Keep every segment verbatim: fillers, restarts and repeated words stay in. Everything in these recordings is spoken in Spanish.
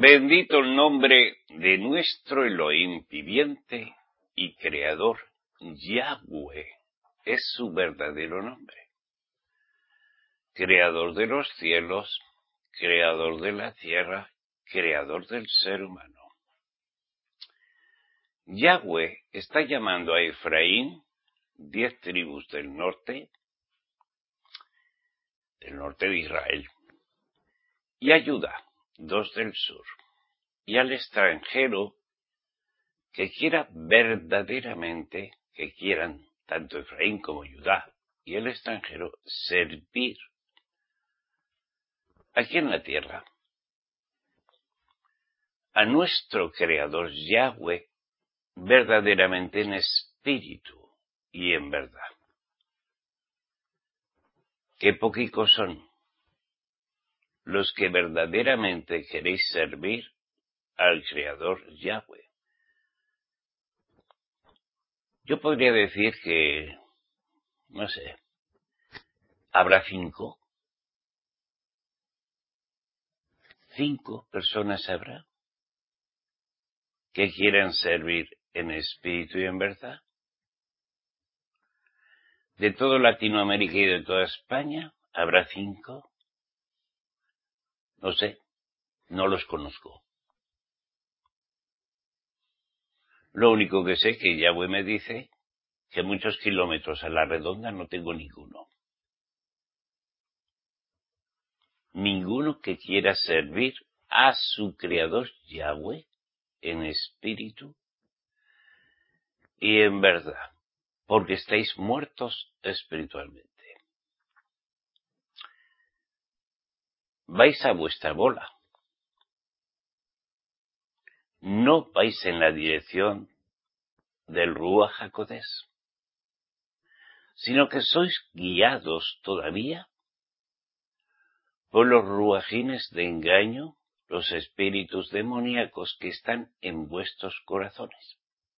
Bendito el nombre de nuestro Elohim viviente y creador, Yahweh, es su verdadero nombre. Creador de los cielos, creador de la tierra, creador del ser humano. Yahweh está llamando a Efraín, diez tribus del norte, del norte de Israel, y a Judá, dos del sur, y al extranjero que quiera verdaderamente, que quieran tanto Efraín como Judá y el extranjero servir aquí en la tierra a nuestro Creador Yahweh verdaderamente en espíritu y en verdad. Qué poquicos son los que verdaderamente queréis servir al Creador Yahweh. Yo podría decir que, no sé, habrá cinco, cinco personas habrá que quieran servir en espíritu y en verdad. De toda Latinoamérica y de toda España, habrá cinco. No sé, no los conozco. Lo único que sé es que Yahweh me dice que muchos kilómetros a la redonda no tengo ninguno. Ninguno que quiera servir a su Creador Yahweh en espíritu y en verdad, porque estáis muertos espiritualmente. Vais a vuestra bola. No vais en la dirección del Ruach HaKodesh, sino que sois guiados todavía por los ruajines de engaño, los espíritus demoníacos que están en vuestros corazones.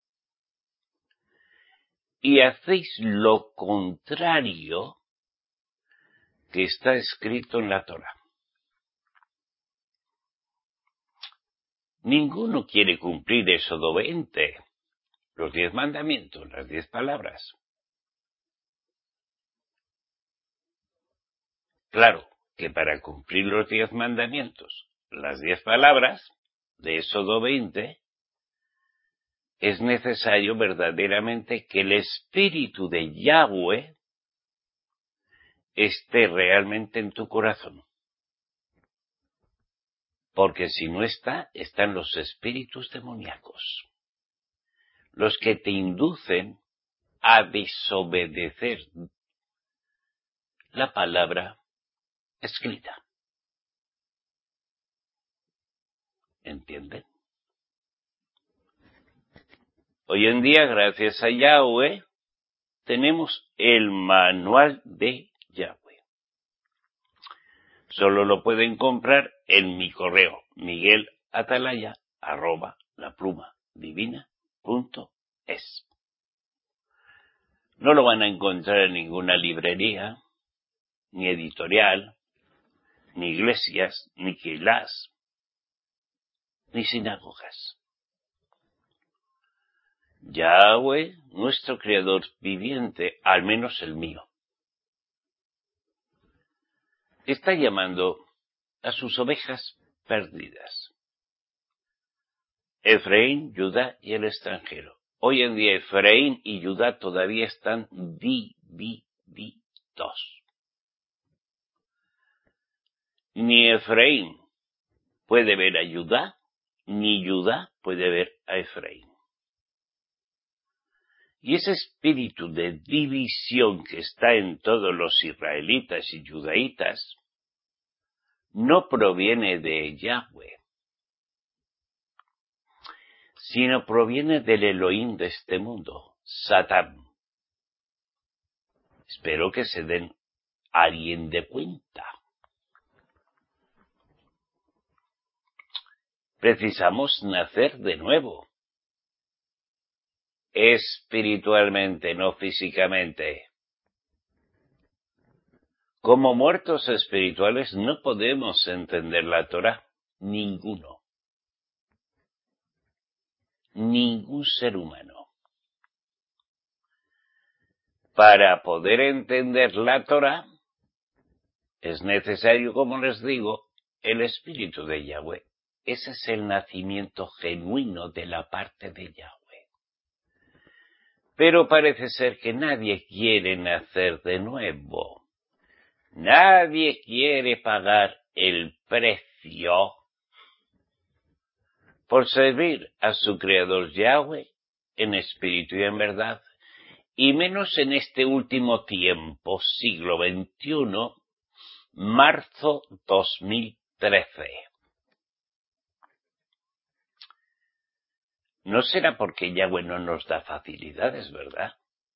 Y hacéis lo contrario que está escrito en la Torá. Ninguno quiere cumplir Éxodo veinte, los diez mandamientos, las diez palabras. Claro que para cumplir los diez mandamientos, las diez palabras de Éxodo veinte, es necesario verdaderamente que el espíritu de Yahweh esté realmente en tu corazón. Porque si no está, están los espíritus demoníacos, los que te inducen a desobedecer la palabra escrita. ¿Entienden? Hoy en día, gracias a Yahweh, tenemos el manual de Yahweh. Solo lo pueden comprar en mi correo, miguelatalaya, arroba, laplumadivina.es. No lo van a encontrar en ninguna librería, ni editorial, ni iglesias, ni quilás, ni sinagogas. Yahweh, nuestro Creador viviente, al menos el mío, está llamando a sus ovejas perdidas. Efraín, Judá y el extranjero. Hoy en día Efraín y Judá todavía están divididos. Ni Efraín puede ver a Judá, ni Judá puede ver a Efraín. Y ese espíritu de división que está en todos los israelitas y judaítas no proviene de Yahweh, sino proviene del Elohim de este mundo, Satán. Espero que se den alguien de cuenta. Precisamos nacer de nuevo, espiritualmente, no físicamente. Como muertos espirituales no podemos entender la Torá, ninguno. ningún ser humano. Para poder entender la Torá, es necesario, como les digo, el Espíritu de Yahweh. Ese es el nacimiento genuino de la parte de Yahweh. Pero parece ser que nadie quiere nacer de nuevo. Nadie quiere pagar el precio por servir a su Creador Yahweh en espíritu y en verdad, y menos en este último tiempo, siglo veintiuno, marzo dos mil trece. No será porque Yahweh no nos da facilidades, ¿verdad?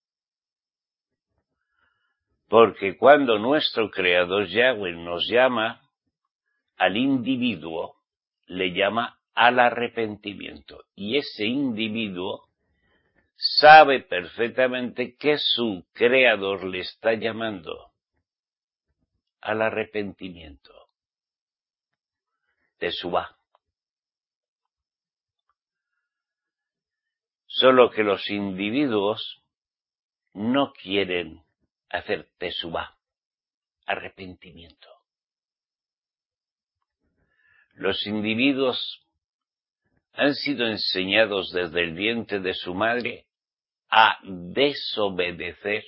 Porque cuando nuestro Creador Yahweh nos llama al individuo, le llama al arrepentimiento. Y ese individuo sabe perfectamente que su Creador le está llamando al arrepentimiento. Teshuvá. Solo que los individuos no quieren hacer teshuvá, arrepentimiento. Los individuos han sido enseñados desde el vientre de su madre a desobedecer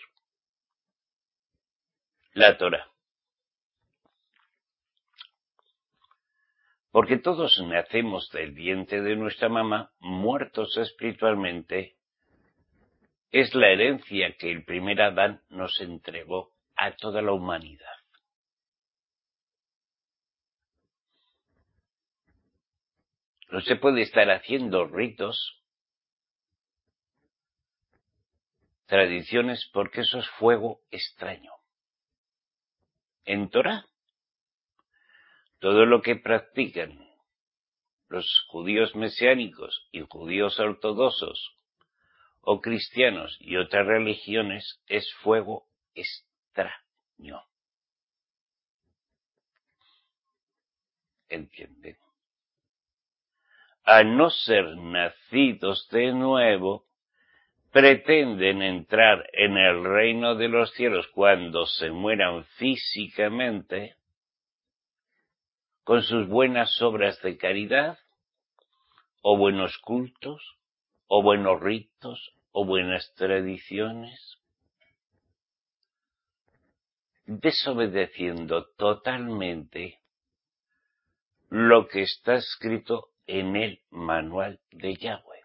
la Torá. Porque todos nacemos del vientre de nuestra mamá muertos espiritualmente. Es la herencia que el primer Adán nos entregó a toda la humanidad. No se puede estar haciendo ritos, tradiciones, porque eso es fuego extraño. En Torá, todo lo que practican los judíos mesiánicos y judíos ortodoxos o cristianos y otras religiones es fuego extraño. ¿Entienden? A no ser nacidos de nuevo, pretenden entrar en el reino de los cielos cuando se mueran físicamente con sus buenas obras de caridad, o buenos cultos, o buenos ritos, o buenas tradiciones, desobedeciendo totalmente lo que está escrito en el manual de Yahweh.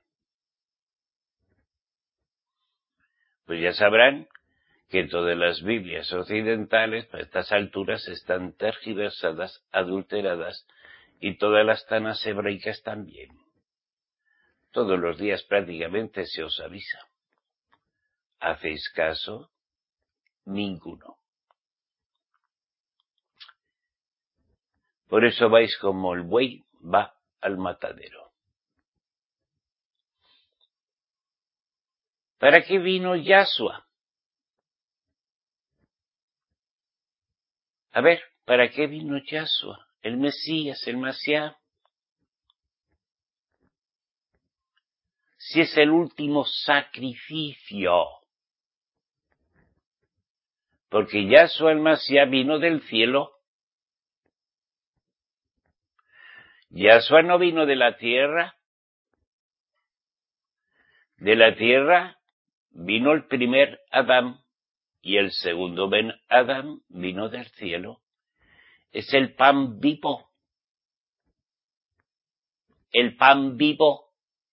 Pues ya sabrán que todas las Biblias occidentales a estas alturas están tergiversadas, adulteradas, y todas las tanas hebraicas también. Todos los días prácticamente se os avisa. ¿Hacéis caso? Ninguno. Por eso vais como el buey va al matadero. ¿Para qué vino Yahshua? A ver, ¿para qué vino Yahshua? El Mesías, el Masiá. Si es el último sacrificio. Porque Yahshua el Masiá vino del cielo. Yahshua no vino de la tierra. De la tierra vino el primer Adán y el segundo Ben Adán vino del cielo. Es el pan vivo. El pan vivo.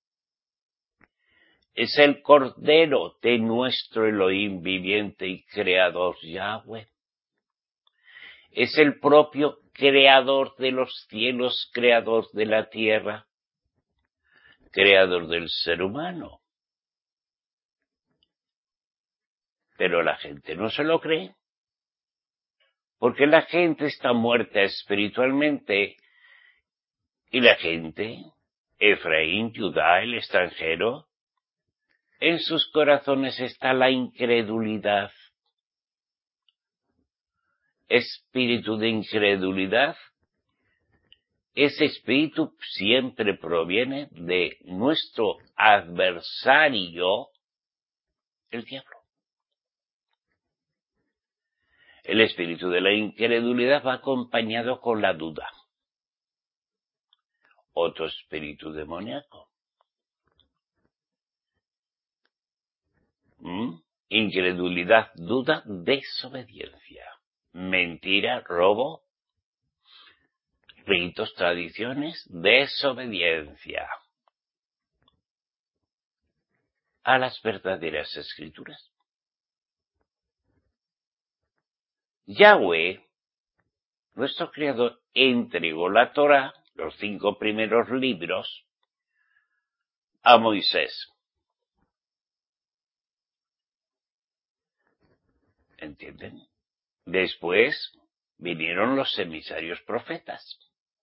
Es el Cordero de nuestro Elohim viviente y creador Yahweh. Es el propio creador de los cielos, creador de la tierra, creador del ser humano. Pero la gente no se lo cree, porque la gente está muerta espiritualmente, y la gente, Efraín, Judá, el extranjero, en sus corazones está la incredulidad. Espíritu de incredulidad ese espíritu siempre proviene de nuestro adversario, el diablo. El espíritu de la incredulidad va acompañado con la duda. Otro espíritu demoníaco. ¿Mm? Incredulidad, duda, desobediencia. Mentira, robo, ritos, tradiciones, desobediencia a las verdaderas escrituras. Yahweh, nuestro Creador, entregó la Torá, los cinco primeros libros, a Moisés. ¿Entienden? Después vinieron los emisarios profetas.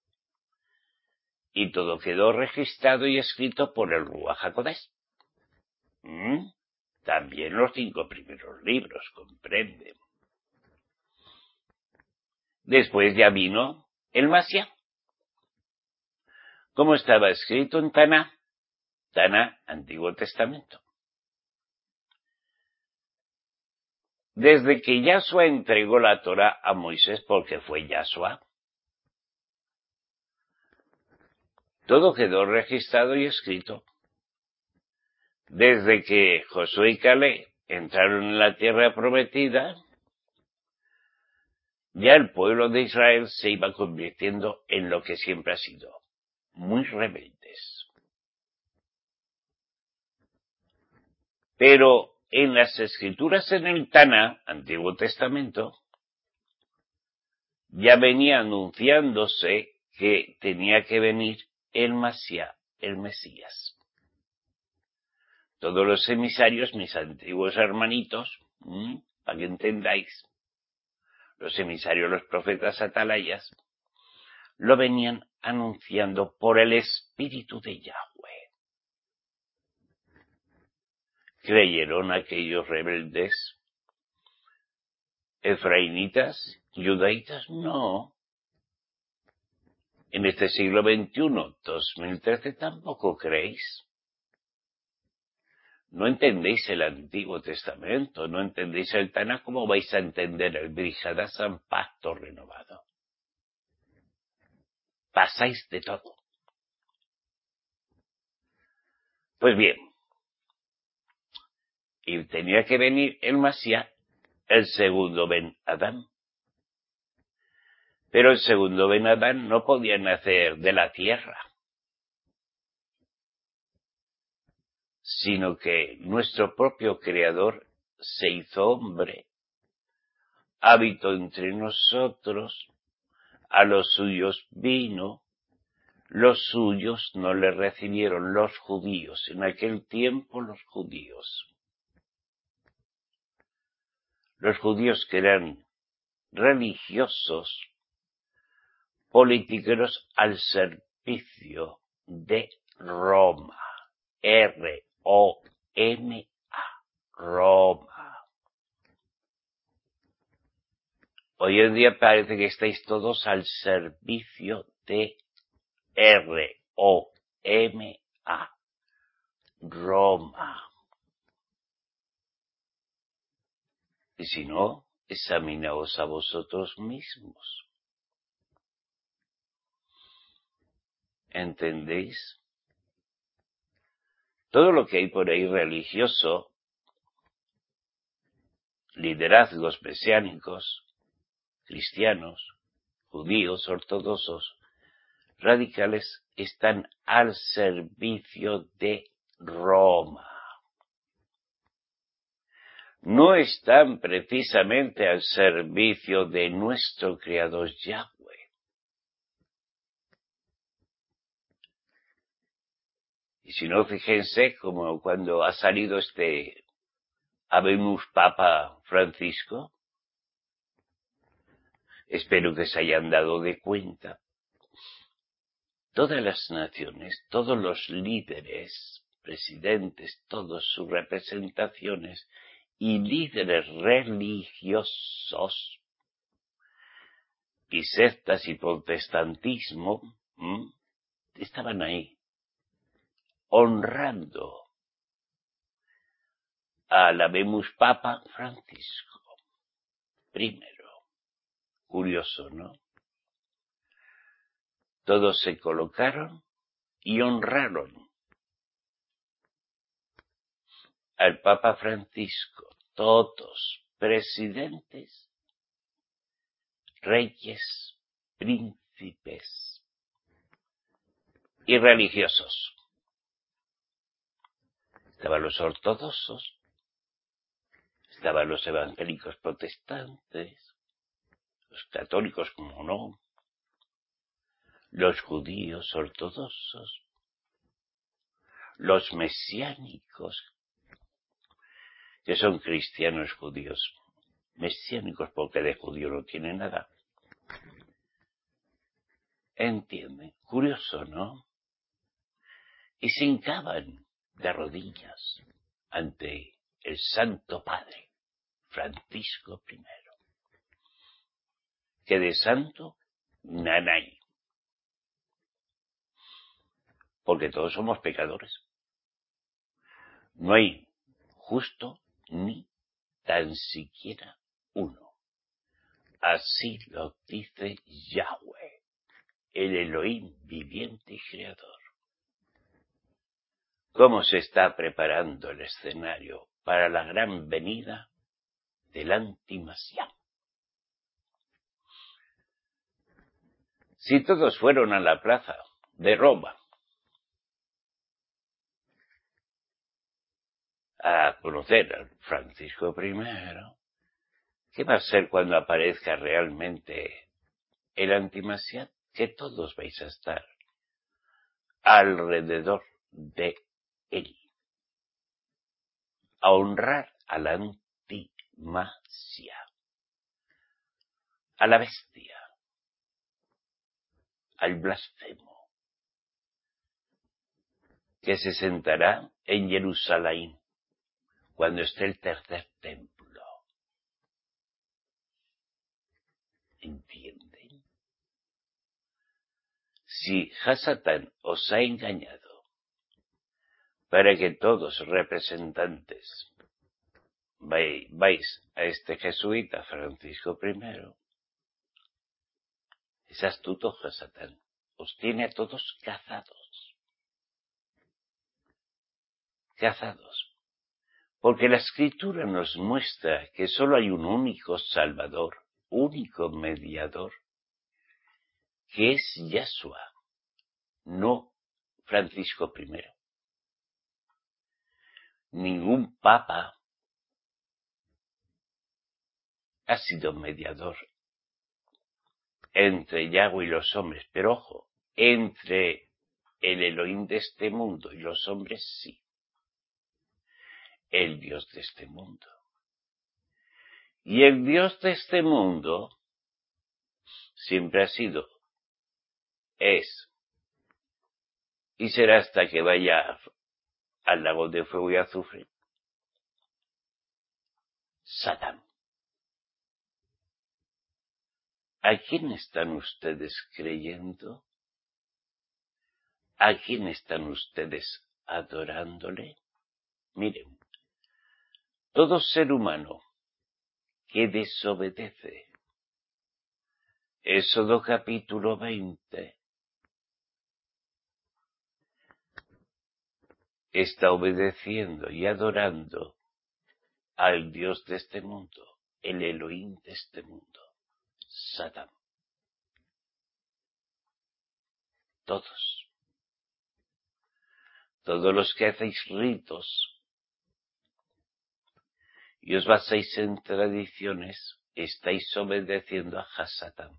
Y todo quedó registrado y escrito por el Ruach HaKodesh. ¿Mm? También los cinco primeros libros, comprenden. Después ya vino el Mashiach. Como estaba escrito en Taná, Taná, Antiguo Testamento. Desde que Yahshua entregó la Torá a Moisés, porque fue Yahshua, todo quedó registrado y escrito. Desde que Josué y Caleb entraron en la tierra prometida, ya el pueblo de Israel se iba convirtiendo en lo que siempre ha sido, muy rebeldes. Pero en las escrituras en el Taná, Antiguo Testamento, ya venía anunciándose que tenía que venir el Mashiach, el Mesías. Todos los emisarios, mis antiguos hermanitos, ¿m? para que entendáis, los emisarios, los profetas atalayas, lo venían anunciando por el Espíritu de Yahweh. ¿Creyeron aquellos rebeldes efraínitas, judaítas? No. En este siglo veintiuno, dos mil trece, tampoco creéis. No entendéis el Antiguo Testamento, no entendéis el Taná, ¿cómo vais a entender el Brit Hadashah, pacto renovado? Pasáis de todo. Pues bien, y tenía que venir el Mashiach, el segundo Ben Adán. Pero el segundo Ben Adán no podía nacer de la tierra, sino que nuestro propio Creador se hizo hombre, habitó entre nosotros, a los suyos vino, los suyos no le recibieron, los judíos, en aquel tiempo los judíos. Los judíos que eran religiosos, políticos al servicio de Roma, R O M A, Roma. Hoy en día parece que estáis todos al servicio de R O M A, Roma. Y si no, examinaos a vosotros mismos. ¿Entendéis? Todo lo que hay por ahí religioso, liderazgos mesiánicos, cristianos, judíos, ortodoxos, radicales, están al servicio de Roma. No están precisamente al servicio de nuestro Creador Yahweh. Y si no, fíjense como cuando ha salido este Habemus Papa Francisco, espero que se hayan dado de cuenta, todas las naciones, todos los líderes, presidentes, todas sus representaciones y líderes religiosos y sectas y protestantismo ¿Mm? Estaban ahí, honrando al Habemus Papa Francisco primero. Curioso, ¿no? Todos se colocaron y honraron al Papa Francisco, todos, presidentes, reyes, príncipes y religiosos. Estaban los ortodoxos, estaban los evangélicos protestantes, los católicos, como no, los judíos ortodoxos, los mesiánicos, que son cristianos judíos, mesiánicos porque de judío no tiene nada. ¿Entienden? Curioso, ¿no? Y se hincaban de rodillas ante el Santo Padre, Francisco primero, que de santo nada hay, porque todos somos pecadores. No hay justo ni tan siquiera uno. Así lo dice Yahweh, el Elohim viviente y creador. ¿Cómo se está preparando el escenario para la gran venida del antimasián? Si todos fueron a la plaza de Roma a conocer a Francisco primero, ¿qué va a ser cuando aparezca realmente el antimasián? Que todos vais a estar alrededor de él, a honrar al antimasia, a la bestia, al blasfemo, que se sentará en Jerusalén cuando esté el tercer templo. ¿Entienden? Si Hasatán os ha engañado para que todos representantes vais a este jesuita Francisco primero, es astuto Hasatán, os tiene a todos cazados. Cazados. Porque la Escritura nos muestra que solo hay un único Salvador, único mediador, que es Yahshua, no Francisco primero. Ningún papa ha sido mediador entre Yahweh y los hombres, pero ojo, entre el Elohim de este mundo y los hombres sí. El Dios de este mundo. Y el Dios de este mundo siempre ha sido, es, y será hasta que vaya al lago de fuego y azufre, Satán. ¿A quién están ustedes creyendo? ¿A quién están ustedes adorándole? Miren, todo ser humano que desobedece, Éxodo capítulo veinte, está obedeciendo y adorando al Dios de este mundo, el Elohim de este mundo, Satán. Todos. Todos los que hacéis ritos y os basáis en tradiciones, estáis obedeciendo a Hasatán.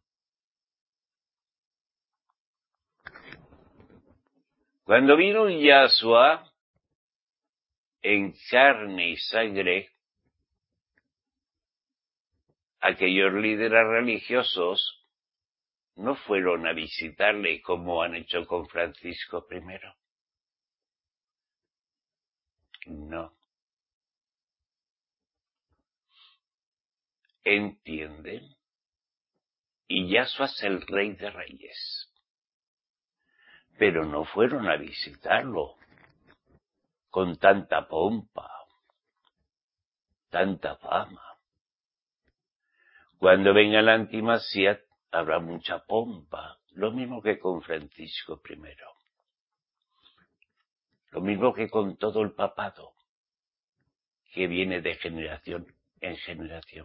Cuando vino Yahshua en carne y sangre, aquellos líderes religiosos no fueron a visitarle como han hecho con Francisco primero. No. ¿Entienden? Y Yahshua es el Rey de Reyes. pero no fueron a visitarlo con tanta pompa, tanta fama. Cuando venga la antimasía habrá mucha pompa, lo mismo que con Francisco primero, lo mismo que con todo el papado, que viene de generación en generación.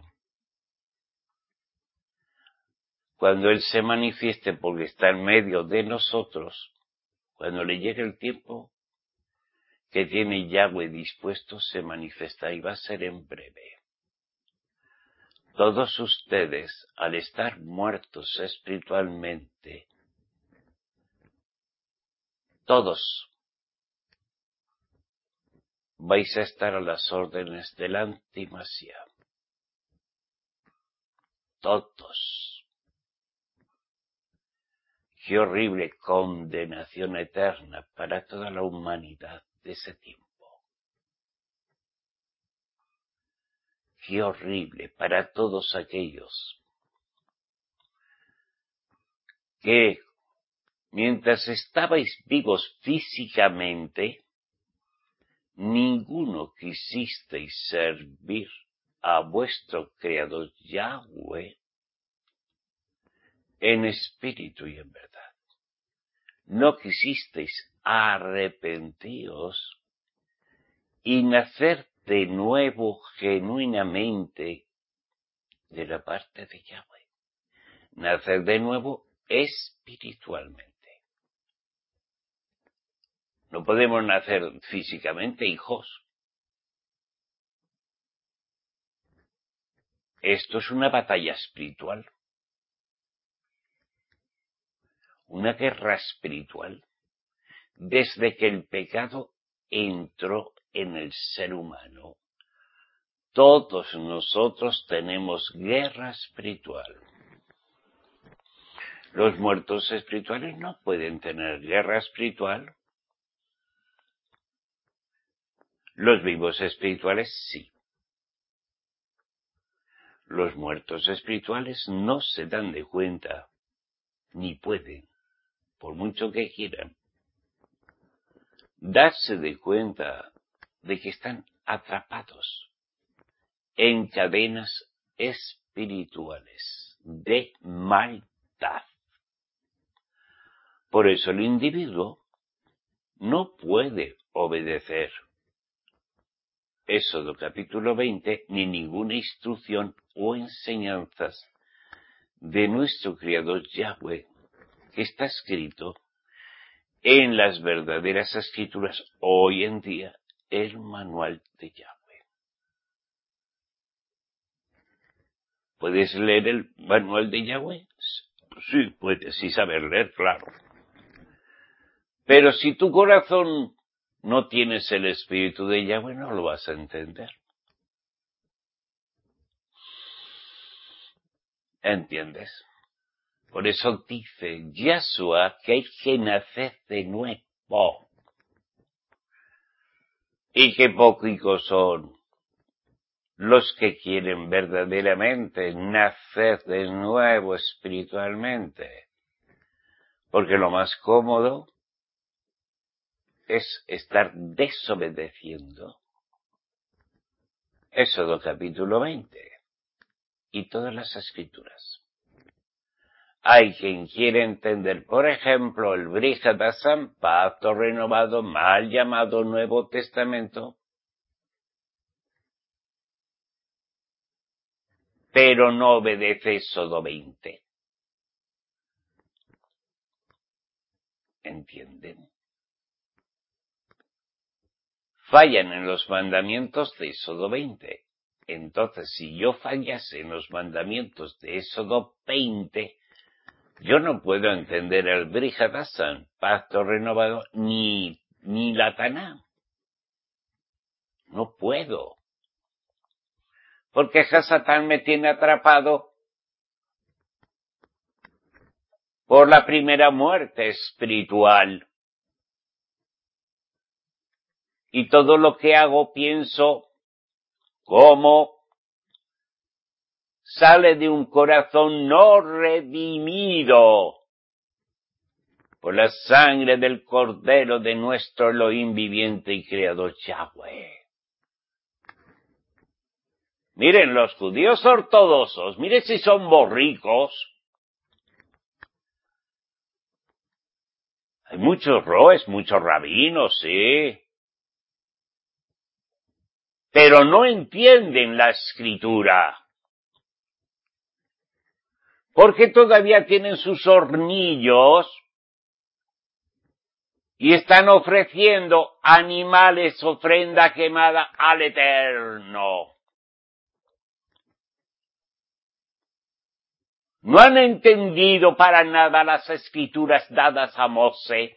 Cuando Él se manifieste porque está en medio de nosotros, cuando le llegue el tiempo que tiene Yahweh dispuesto, se manifestará y va a ser en breve. Todos ustedes, al estar muertos espiritualmente, todos vais a estar a las órdenes del antimasía. Todos. Qué horrible condenación eterna para toda la humanidad de ese tiempo. Qué horrible para todos aquellos que, mientras estabais vivos físicamente, ninguno quisisteis servir a vuestro Creador Yahweh en espíritu y en verdad. No quisisteis arrepentiros y nacer de nuevo genuinamente de la parte de Yahweh. Nacer de nuevo espiritualmente. No podemos nacer físicamente, hijos. Esto es una batalla espiritual. Una guerra espiritual. Desde que el pecado entró en el ser humano, todos nosotros tenemos guerra espiritual. Los muertos espirituales no pueden tener guerra espiritual. Los vivos espirituales sí. Los muertos espirituales no se dan de cuenta, ni pueden, por mucho que quieran, darse de cuenta de que están atrapados en cadenas espirituales de maldad. Por eso el individuo no puede obedecer Éxodo capítulo veinte ni ninguna instrucción o enseñanzas de nuestro Creador Yahweh, que está escrito en las verdaderas escrituras hoy en día, el manual de Yahweh. ¿Puedes leer el manual de Yahweh? Sí, puedes, sí saber leer, claro. Pero si tu corazón no tienes el espíritu de Yahweh, no lo vas a entender. ¿Entiendes? Por eso dice Yahshua que hay que nacer de nuevo. Y qué poquitos son los que quieren verdaderamente nacer de nuevo espiritualmente. Porque lo más cómodo es estar desobedeciendo. Éxodo capítulo veinte y todas las escrituras. Hay quien quiere entender, por ejemplo, el Brit Hadasham, pacto renovado, mal llamado Nuevo Testamento, pero no obedece Éxodo veinte. ¿Entienden? Fallan en los mandamientos de Éxodo veinte. Entonces, si yo fallase en los mandamientos de Éxodo veinte, yo no puedo entender el Brit Hadasham, pacto renovado, ni, ni la Taná. No puedo. Porque Hasatán me tiene atrapado por la primera muerte espiritual. Y todo lo que hago, pienso, como sale de un corazón no redimido. por la sangre del Cordero de nuestro Elohim viviente y Creador Yahweh. Miren, los judíos ortodoxos, miren si son borricos. Hay muchos roes, muchos rabinos, sí. Pero no entienden la Escritura. Porque todavía tienen sus hornillos y están ofreciendo animales, ofrenda quemada al Eterno. No han entendido para nada las escrituras dadas a Mosé.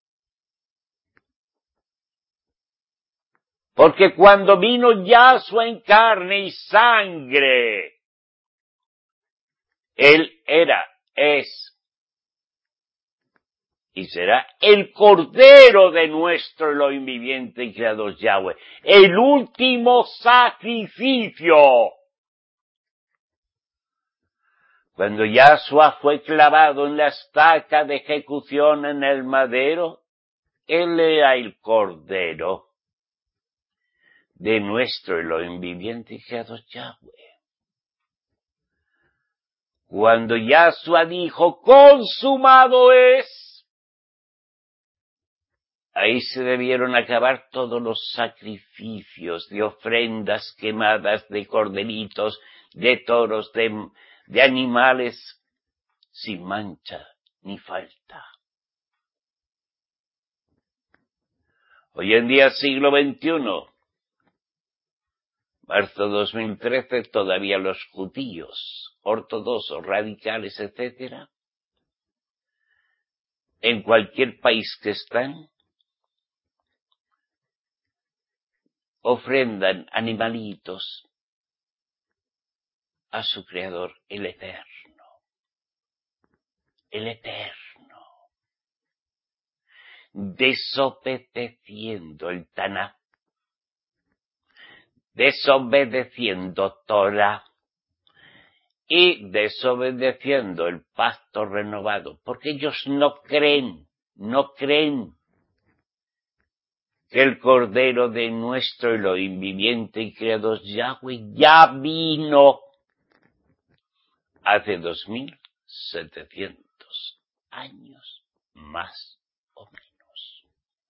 Porque cuando vino Yahshua en carne y sangre, Él era, es y será el Cordero de nuestro Elohim viviente y Creador Yahweh, el último sacrificio. Cuando Yahshua fue clavado en la estaca de ejecución en el madero, Él era el Cordero de nuestro Elohim viviente y Creador Yahweh. Cuando Yahshua dijo, consumado es, ahí se debieron acabar todos los sacrificios de ofrendas quemadas, de corderitos, de toros, de, de animales sin mancha ni falta. Hoy en día, siglo veintiuno, marzo dos mil trece, todavía los judíos, ortodoxos, radicales, etcétera, en cualquier país que están, ofrendan animalitos a su Creador, el Eterno. El Eterno. Desobedeciendo el Taná. Desobedeciendo Torah. Y desobedeciendo el pacto renovado. Porque ellos no creen, no creen que el Cordero de nuestro Elohim viviente y Creador Yahweh ya vino hace dos mil setecientos años, más o menos.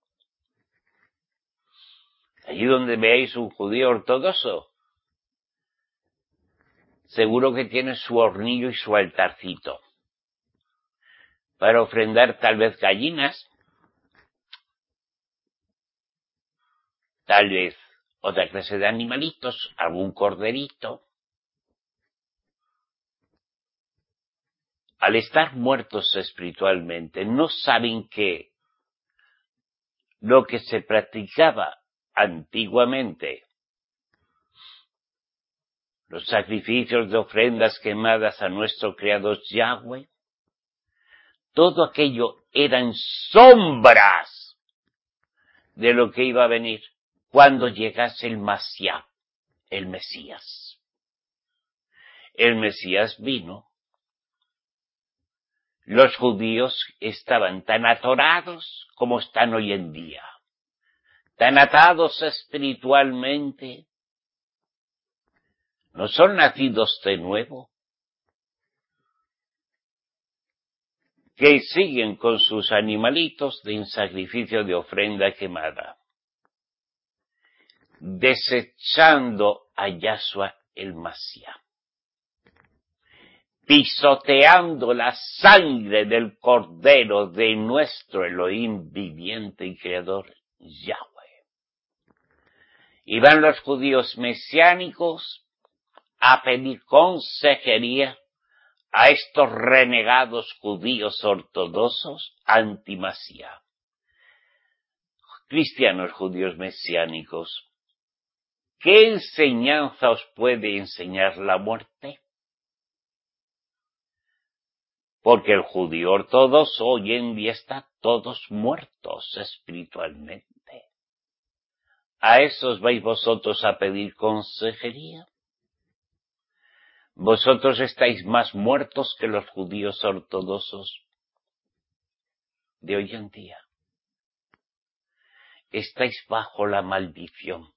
Allí donde veáis un judío ortodoxo, seguro que tiene su hornillo y su altarcito para ofrendar tal vez gallinas, tal vez otra clase de animalitos, algún corderito. Al estar muertos espiritualmente, no saben que lo que se practicaba antiguamente, los sacrificios de ofrendas quemadas a nuestro Creador Yahweh, todo aquello eran sombras de lo que iba a venir cuando llegase el Mashiach, el Mesías. El Mesías vino. Los judíos estaban tan atorados como están hoy en día, tan atados espiritualmente, no son nacidos de nuevo, que siguen con sus animalitos de sacrificio de ofrenda quemada, desechando a Yahshua el Mashiach, pisoteando la sangre del Cordero de nuestro Elohim viviente y Creador Yahweh. Y van los judíos mesiánicos a pedir consejería a estos renegados judíos ortodoxos anti-Mashiach. Cristianos judíos mesiánicos, ¿qué enseñanza os puede enseñar la muerte? Porque el judío ortodoxo hoy en día está todos muertos espiritualmente. ¿A esos vais vosotros a pedir consejería? Vosotros estáis más muertos que los judíos ortodoxos. de hoy en día. Estáis bajo la maldición.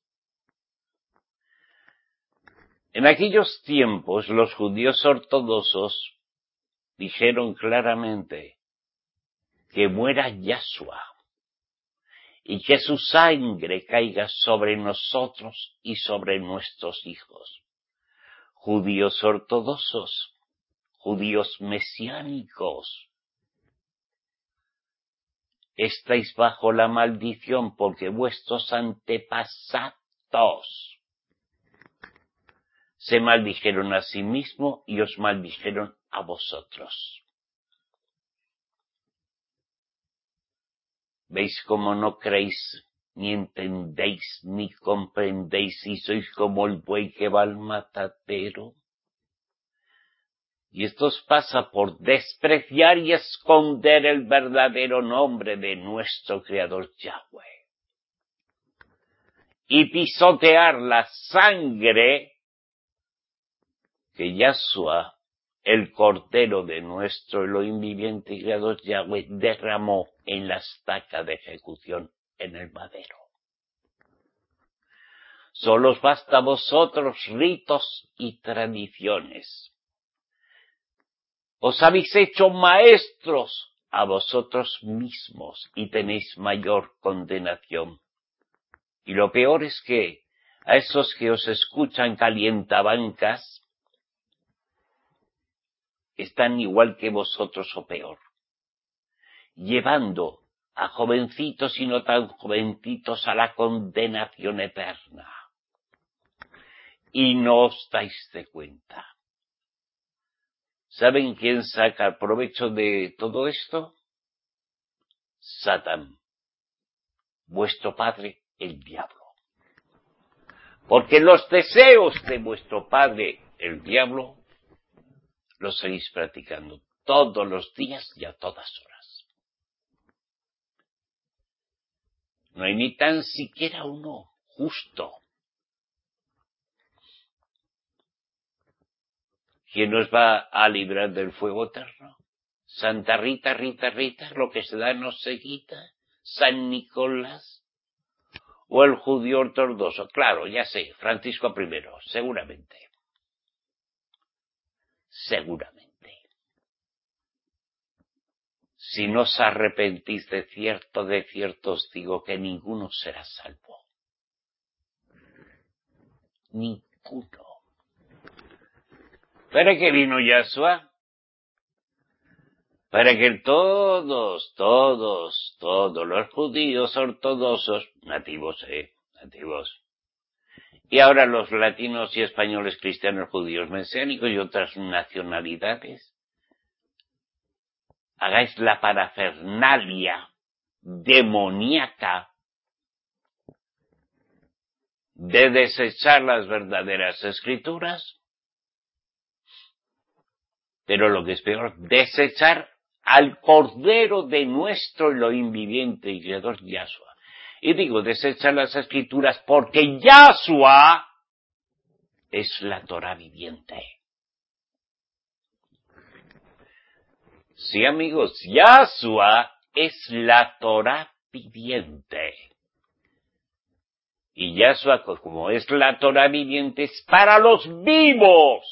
En aquellos tiempos los judíos ortodoxos dijeron claramente que muera Yahshua y que su sangre caiga sobre nosotros y sobre nuestros hijos. Judíos ortodoxos, judíos mesiánicos, estáis bajo la maldición porque vuestros antepasados se maldijeron a sí mismos y os maldijeron a vosotros. ¿Veis cómo no creéis, ni entendéis, ni comprendéis, y sois como el buey que va al matadero? Y esto os pasa por despreciar y esconder el verdadero nombre de nuestro Creador Yahweh. Y pisotear la sangre que Yahshua, el Cordero de nuestro Elohim viviente y Creador Yahweh, derramó en la estaca de ejecución en el madero. Solo os basta a vosotros ritos y tradiciones. Os habéis hecho maestros a vosotros mismos y tenéis mayor condenación. Y lo peor es que a esos que os escuchan calientabancas están igual que vosotros o peor, llevando a jovencitos y no tan jovencitos a la condenación eterna. Y no os dais de cuenta. ¿Saben quién saca provecho de todo esto? Satán, vuestro padre, el diablo. Porque los deseos de vuestro padre, el diablo, los seguís practicando todos los días y a todas horas. No hay ni tan siquiera uno justo. ¿Quién nos va a librar del fuego eterno? Santa Rita, Rita, Rita, lo que se da no se quita. San Nicolás. O el judío ortodoxo. Claro, ya sé, Francisco primero, seguramente. Seguramente. Si no os arrepentís de cierto, de cierto os digo que ninguno será salvo. Ninguno. ¿Para qué vino Yahshua? Para que todos, todos, todos los judíos ortodoxos, nativos, eh, nativos, y ahora los latinos y españoles cristianos, judíos mesiánicos y otras nacionalidades, hagáis la parafernalia demoníaca de desechar las verdaderas escrituras, pero lo que es peor, desechar al Cordero de nuestro Elohim viviente y Creador Yahshua. Y digo, desechar las escrituras porque Yahshua es la Torah viviente. Sí, amigos, Yahshua es la Torah viviente. Y Yahshua, como es la Torah viviente, es para los vivos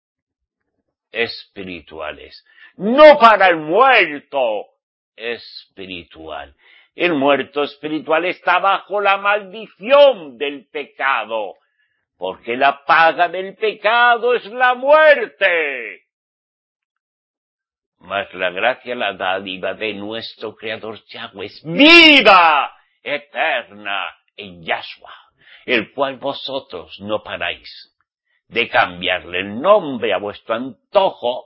espirituales, no para el muerto espiritual. El muerto espiritual está bajo la maldición del pecado, porque la paga del pecado es la muerte. Mas la gracia, la dádiva de nuestro Creador Yahweh es vida eterna en Yahshua, el cual vosotros no paráis de cambiarle el nombre a vuestro antojo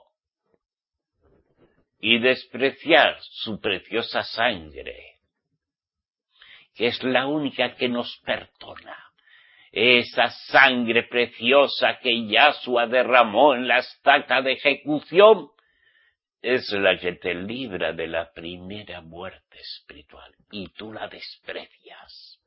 y despreciar su preciosa sangre, que es la única que nos perdona. Esa sangre preciosa que Yahshua derramó en la estaca de ejecución es la que te libra de la primera muerte espiritual, y tú la desprecias.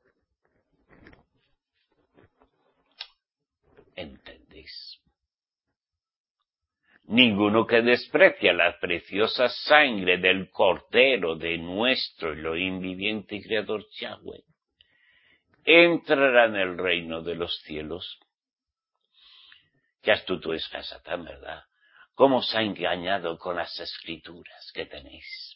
¿Entendéis? Ninguno que desprecia la preciosa sangre del Cordero de nuestro Elohim viviente y Creador Yahweh entrará en el reino de los cielos. Qué astuto es Hasatán, ¿verdad? Cómo os ha engañado con las escrituras que tenéis.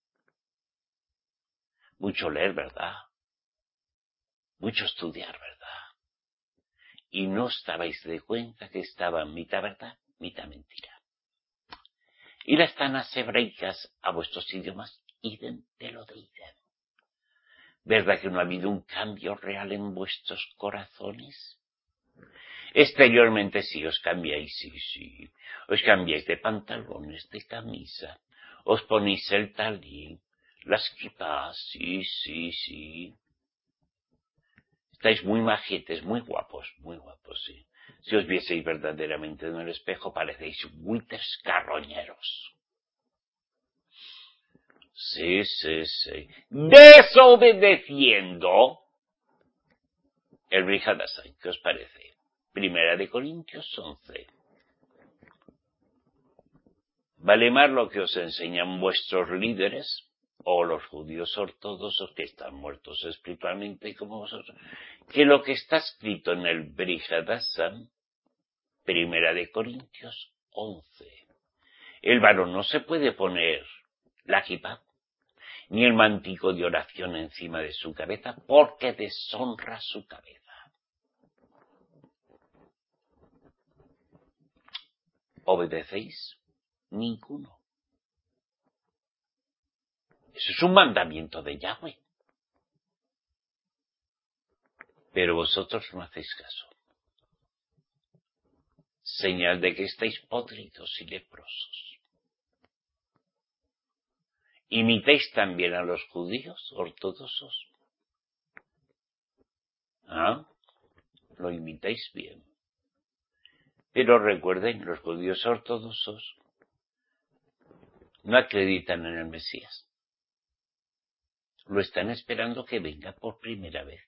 Mucho leer, ¿verdad? Mucho estudiar, ¿verdad? Y no os dabais de cuenta que estaba mitad verdad, mitad mentira. Y las tanas hebraicas a vuestros idiomas, idem de lo de idem. ¿Verdad que no ha habido un cambio real en vuestros corazones? Exteriormente sí os cambiáis, sí, sí. Os cambiáis de pantalones, de camisa. Os ponéis el talí, las kipás, sí, sí, sí. Estáis muy majetes, muy guapos, muy guapos, sí. Si os vieseis verdaderamente en el espejo, parecéis buitres carroñeros. Sí, sí, sí. Desobedeciendo el Brit Hadashah. ¿Qué os parece? Primera de Corintios once. ¿Vale más lo que os enseñan vuestros líderes o los judíos ortodoxos que están muertos espiritualmente como vosotros, que lo que está escrito en el Brit Hadashah? Primera de Corintios once. El varón no se puede poner la kipá ni el mantico de oración encima de su cabeza porque deshonra su cabeza. ¿Obedecéis? Ninguno. Eso es un mandamiento de Yahweh. Pero vosotros no hacéis caso. Señal de que estáis podridos y leprosos. ¿Imitáis también a los judíos ortodoxos? ¿Ah? Lo imitáis bien. Pero recuerden, los judíos ortodoxos no acreditan en el Mesías. Lo están esperando que venga por primera vez.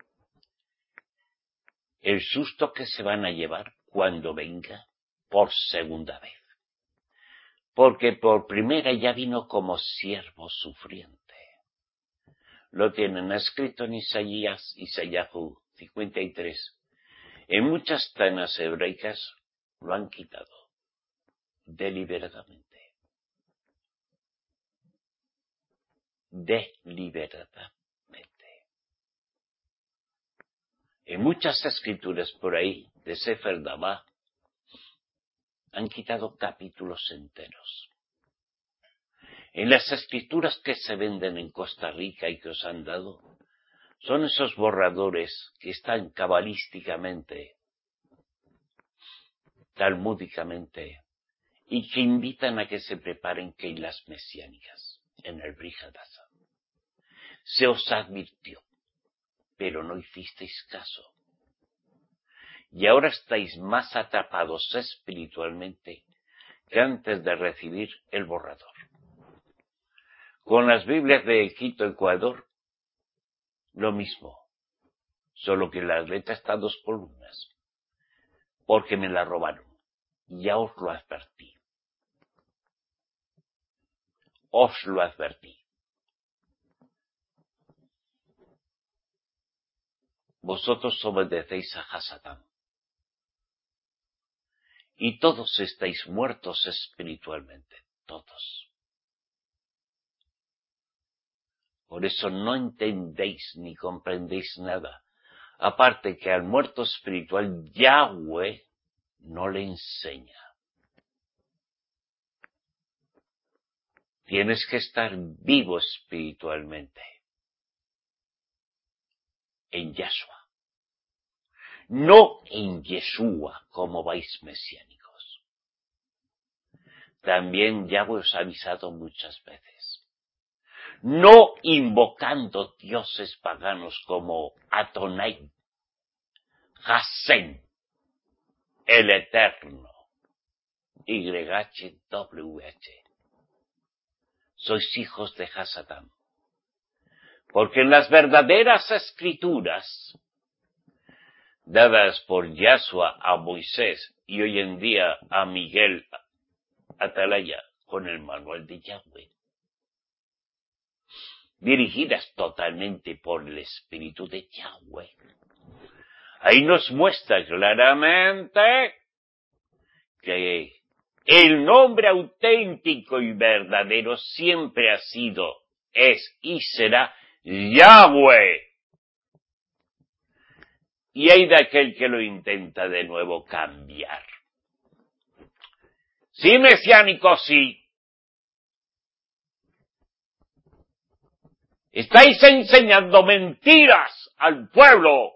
El susto que se van a llevar cuando venga por segunda vez. Porque por primera ya vino como siervo sufriente. Lo tienen escrito en Isaías, Isayahu cincuenta y tres. En muchas tanas hebraicas lo han quitado deliberadamente. Deliberadamente. En muchas escrituras por ahí, de Sefer Dabá, han quitado capítulos enteros. En las escrituras que se venden en Costa Rica y que os han dado, son esos borradores que están cabalísticamente, talmúdicamente, y que invitan a que se preparen keilas mesiánicas en el Brit Hadashah. Se os advirtió, pero no hicisteis caso. Y ahora estáis más atrapados espiritualmente que antes de recibir el borrador. Con las Biblias de Quito, Ecuador, lo mismo, solo que la letra está a dos columnas, porque me la robaron. Ya os lo advertí. Os lo advertí. Vosotros obedecéis a Hasatán. Y todos estáis muertos espiritualmente, todos. Por eso no entendéis ni comprendéis nada. Aparte que al muerto espiritual Yahweh no le enseña. Tienes que estar vivo espiritualmente. En Yahshua. No en Yeshua, como vais mesiánicos. También Yahweh os ha avisado muchas veces. No invocando dioses paganos como Adonai, Hasem, el Eterno, Y H W H. Sois hijos de Hasatán. Porque en las verdaderas escrituras, dadas por Yahshua a Moisés y hoy en día a Miguel Atalaya con el manual de Yahweh, dirigidas totalmente por el Espíritu de Yahweh. Ahí nos muestra claramente que el nombre auténtico y verdadero siempre ha sido, es y será Yahweh. Y hay de aquel que lo intenta de nuevo cambiar. Sí, mesiánico, sí. Estáis enseñando mentiras al pueblo.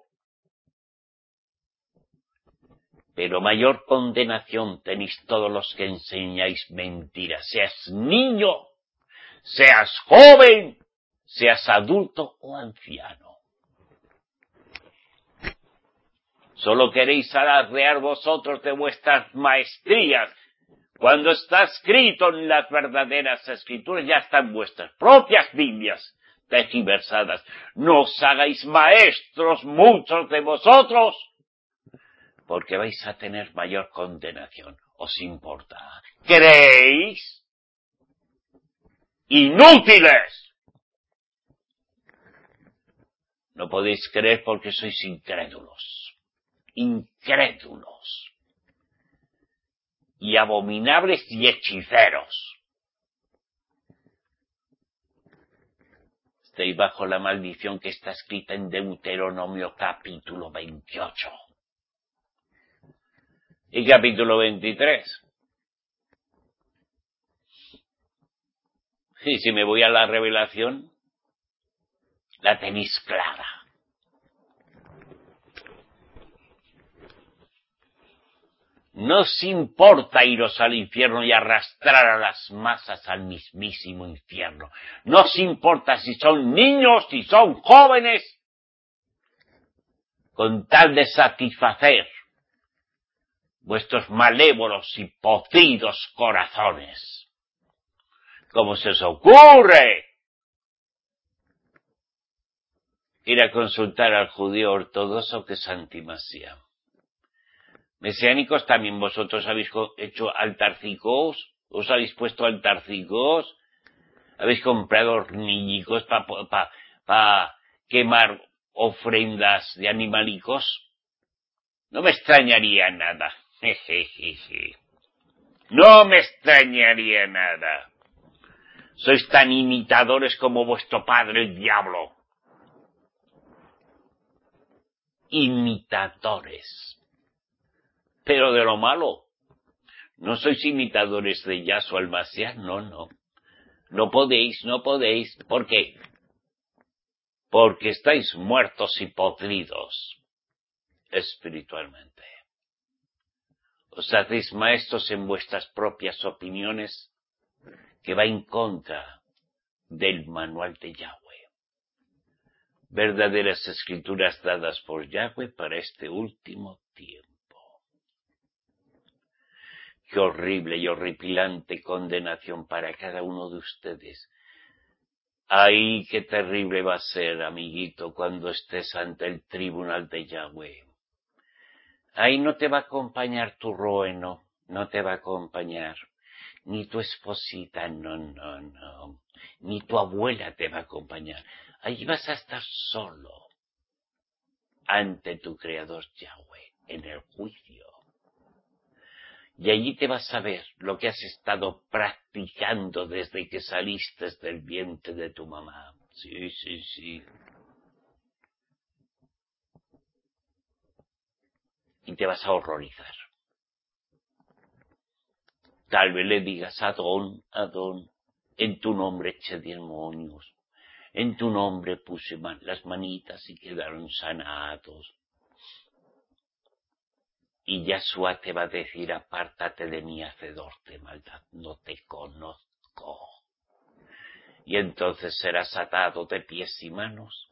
Pero mayor condenación tenéis todos los que enseñáis mentiras, seas niño, seas joven, seas adulto o anciano. Solo queréis alardear vosotros de vuestras maestrías. Cuando está escrito en las verdaderas escrituras, ya están vuestras propias Biblias tergiversadas. No os hagáis maestros muchos de vosotros, porque vais a tener mayor condenación. ¿Os importa? ¿Creéis? ¡Inútiles! No podéis creer porque sois incrédulos. Incrédulos. Y abominables y hechiceros. Estáis bajo la maldición que está escrita en Deuteronomio capítulo veintiocho. Y capítulo veintitrés. Y si me voy a la revelación, la tenéis clara. No os importa iros al infierno y arrastrar a las masas al mismísimo infierno. No os importa si son niños, si son jóvenes, con tal de satisfacer vuestros malévolos y podridos corazones. ¿Cómo se os ocurre ir a consultar al judío ortodoxo que es antimasía? Mesiánicos, también vosotros habéis hecho altarcicos, os habéis puesto altarcicos, habéis comprado hornillicos para pa, pa quemar ofrendas de animalicos. No me extrañaría nada. Jejeje. No me extrañaría nada. Sois tan imitadores como vuestro padre el diablo. Imitadores. Pero de lo malo. No sois imitadores de Yahshua el Mashiach, no, no. No podéis, no podéis. ¿Por qué? Porque estáis muertos y podridos espiritualmente. Os hacéis maestros en vuestras propias opiniones que va en contra del manual de Yahweh. Verdaderas escrituras dadas por Yahweh para este último tiempo. Qué horrible y horripilante condenación para cada uno de ustedes. ¡Ay, qué terrible va a ser, amiguito, cuando estés ante el tribunal de Yahweh! Ahí no te va a acompañar tu rueno, no te va a acompañar. Ni tu esposita, no, no, no. Ni tu abuela te va a acompañar. Ahí vas a estar solo ante tu Creador Yahweh, en el juicio. Y allí te vas a ver lo que has estado practicando desde que saliste del vientre de tu mamá. Sí, sí, sí. Y te vas a horrorizar. Tal vez le digas, Adón, Adón, en tu nombre eché demonios. En tu nombre puse man, las manitas y quedaron sanados. Y Yahshua te va a decir, apártate de mí, hacedor de maldad, no te conozco. Y entonces serás atado de pies y manos.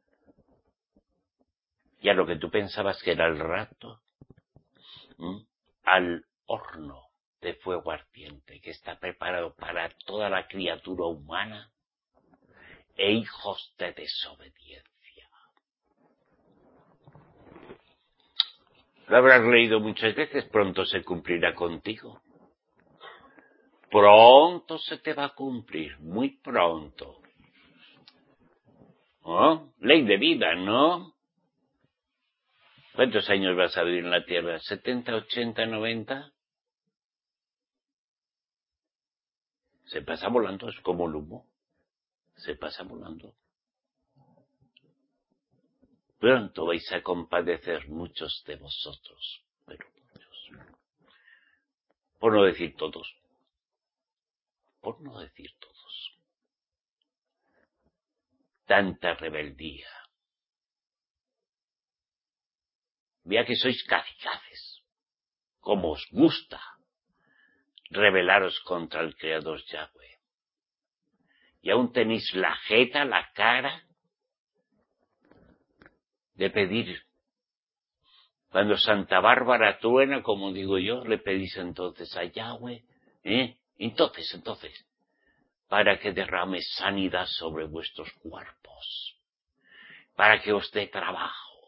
Y a lo que tú pensabas que era el rato, ¿m? al horno de fuego ardiente que está preparado para toda la criatura humana e hijos de desobediencia. Lo habrás leído muchas veces, pronto se cumplirá contigo. pronto se te va a cumplir, muy pronto. ¿Oh? Ley de vida, ¿no? ¿Cuántos años vas a vivir en la Tierra? ¿setenta, ochenta, noventa? Se pasa volando, es como el humo. Se pasa volando. Pronto vais a compadecer muchos de vosotros, pero muchos. Por no decir todos. Por no decir todos. Tanta rebeldía. Vea que sois kamikazes. Como os gusta rebelaros contra el Creador Yahweh. Y aún tenéis la jeta, la cara de pedir. Cuando Santa Bárbara truena, como digo yo, le pedís entonces a Yahweh, ¿eh? Entonces, entonces, para que derrame sanidad sobre vuestros cuerpos, para que os dé trabajo,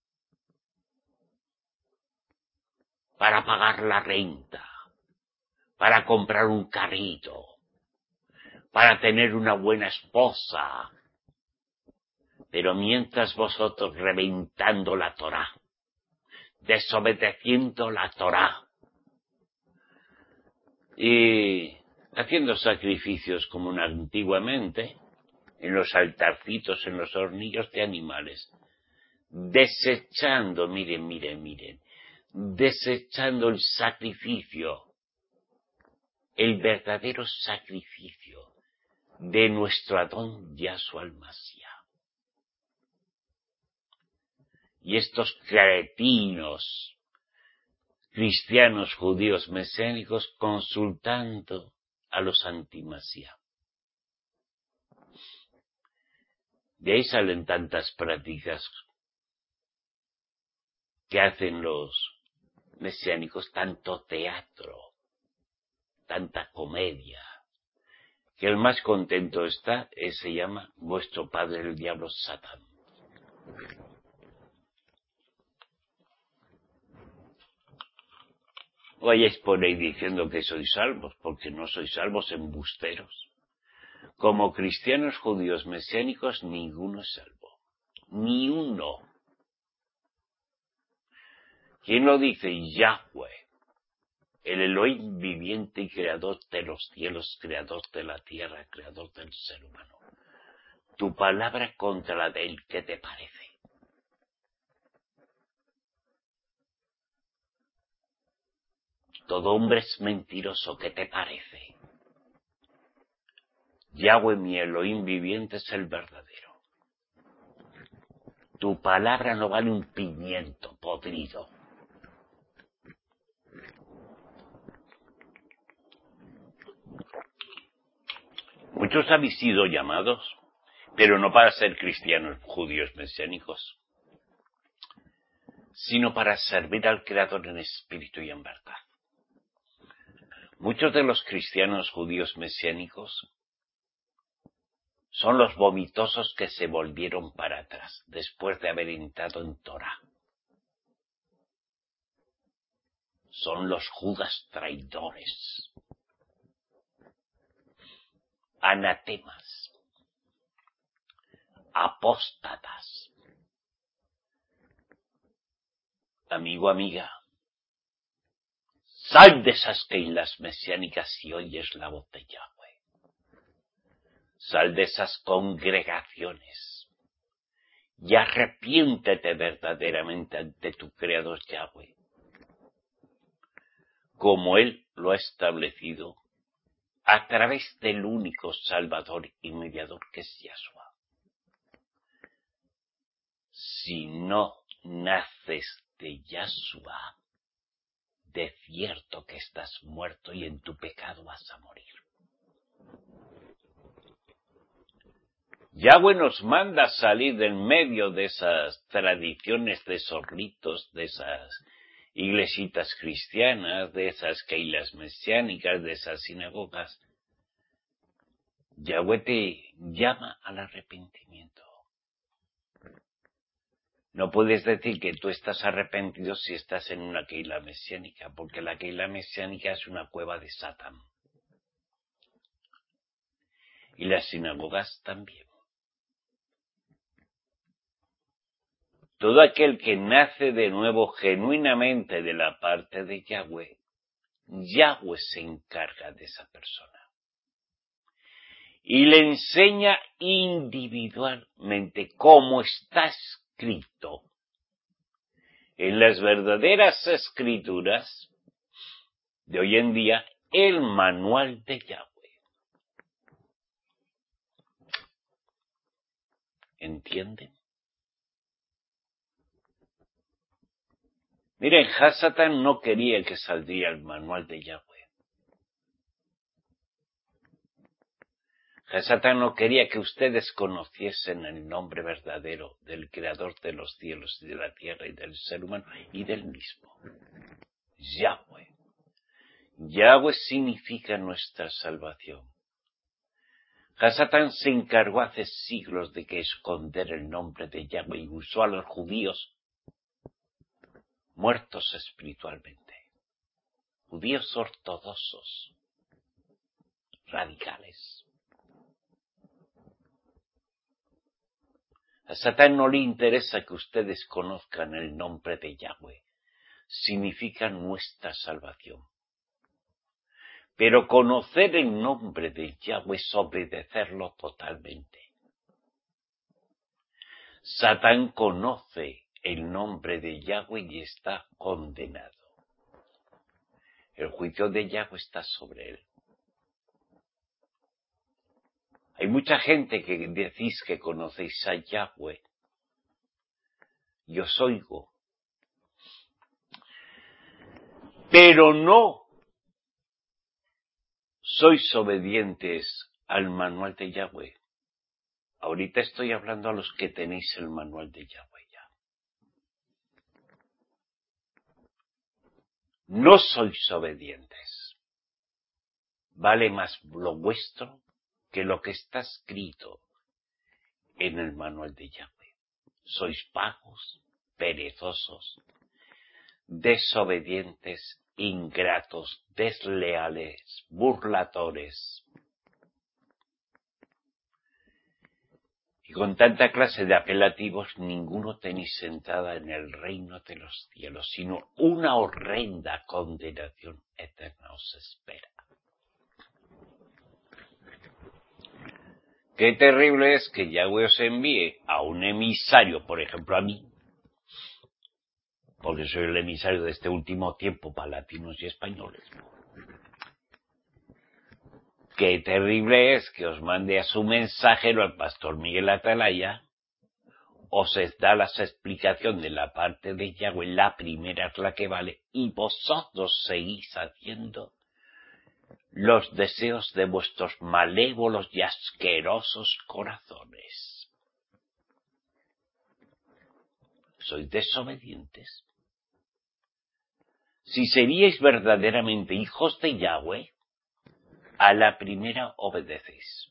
para pagar la renta, para comprar un carrito, para tener una buena esposa. Pero mientras vosotros reventando la Torá, desobedeciendo la Torá y haciendo sacrificios como antiguamente, en los altarcitos, en los hornillos de animales, desechando, miren, miren, miren, desechando el sacrificio, el verdadero sacrificio de nuestro Adón Yahshua el Mashiach. Y estos cretinos, cristianos, judíos, mesiánicos, consultando a los anti-Mashiach. De ahí salen tantas prácticas que hacen los mesiánicos, tanto teatro, tanta comedia, que el más contento está, es, se llama vuestro padre el diablo Satán. Vayáis por ahí diciendo que sois salvos, porque no sois salvos, embusteros. Como cristianos judíos mesiánicos, ninguno es salvo. Ni uno. ¿Quién lo dice? Yahweh, el Elohim viviente y creador de los cielos, creador de la tierra, creador del ser humano. Tu palabra contra la de él, ¿qué te parece? Todo hombre es mentiroso, ¿qué te parece? Yahweh, mi Elohim viviente, es el verdadero. Tu palabra no vale un pimiento podrido. Muchos habéis sido llamados, pero no para ser cristianos judíos mesiánicos, sino para servir al Creador en espíritu y en verdad. Muchos de los cristianos judíos mesiánicos son los vomitosos que se volvieron para atrás después de haber entrado en Torá. Son los Judas traidores, anatemas, apóstatas. Amigo, amiga, sal de esas keilas mesiánicas si oyes la voz de Yahweh. Sal de esas congregaciones y arrepiéntete verdaderamente ante tu Creador Yahweh, como Él lo ha establecido a través del único Salvador y Mediador que es Yahshua. Si no naces de Yahshua, de cierto que estás muerto y en tu pecado vas a morir. Yahweh nos manda salir del medio de esas tradiciones de zorritos, de esas iglesitas cristianas, de esas keilas mesiánicas, de esas sinagogas. Yahweh te llama al arrepentimiento. No puedes decir que tú estás arrepentido si estás en una keila mesiánica, porque la keila mesiánica es una cueva de Satán. y las sinagogas también. Todo aquel que nace de nuevo genuinamente de la parte de Yahweh, Yahweh se encarga de esa persona. Y le enseña individualmente, como está escrito en las verdaderas escrituras de hoy en día, el manual de Yahweh. ¿Entienden? Miren, Hasatán no quería que saldría el manual de Yahweh. Hasatán no quería que ustedes conociesen el nombre verdadero del Creador de los cielos y de la tierra y del ser humano y del mismo. Yahweh. Yahweh significa nuestra salvación. Hasatán se encargó hace siglos de que esconder el nombre de Yahweh y usó a los judíos muertos espiritualmente. Judíos ortodoxos, radicales. A Satán no le interesa que ustedes conozcan el nombre de Yahweh. Significa nuestra salvación. Pero conocer el nombre de Yahweh es obedecerlo totalmente. Satán conoce el nombre de Yahweh y está condenado. El juicio de Yahweh está sobre él. Hay mucha gente que decís que conocéis a Yahweh. Y os oigo. Pero no sois obedientes al manual de Yahweh. Ahorita estoy hablando a los que tenéis el manual de Yahweh ya. No sois obedientes. Vale más lo vuestro que lo que está escrito en el manual de Yahweh. Sois vagos, perezosos, desobedientes, ingratos, desleales, burladores. Y con tanta clase de apelativos, ninguno tenéis entrada en el reino de los cielos, sino una horrenda condenación eterna os espera. Qué terrible es que Yahweh os envíe a un emisario, por ejemplo a mí, porque soy el emisario de este último tiempo para latinos y españoles. Qué terrible es que os mande a su mensajero, al pastor Miguel Atalaya, os da la explicación de la parte de Yahweh, la primera es la que vale, y vosotros seguís haciendo los deseos de vuestros malévolos y asquerosos corazones. Sois desobedientes. Si seríais verdaderamente hijos de Yahweh, a la primera obedecéis.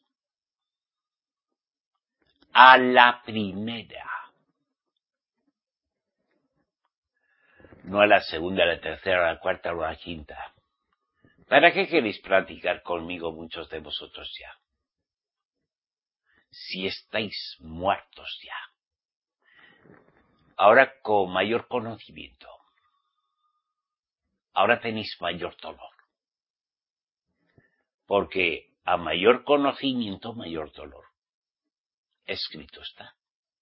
A la primera. No a la segunda, a la tercera, a la cuarta o a la quinta. ¿Para qué queréis practicar conmigo muchos de vosotros ya? Si estáis muertos ya. Ahora con mayor conocimiento. Ahora tenéis mayor dolor. Porque a mayor conocimiento, mayor dolor. Escrito está.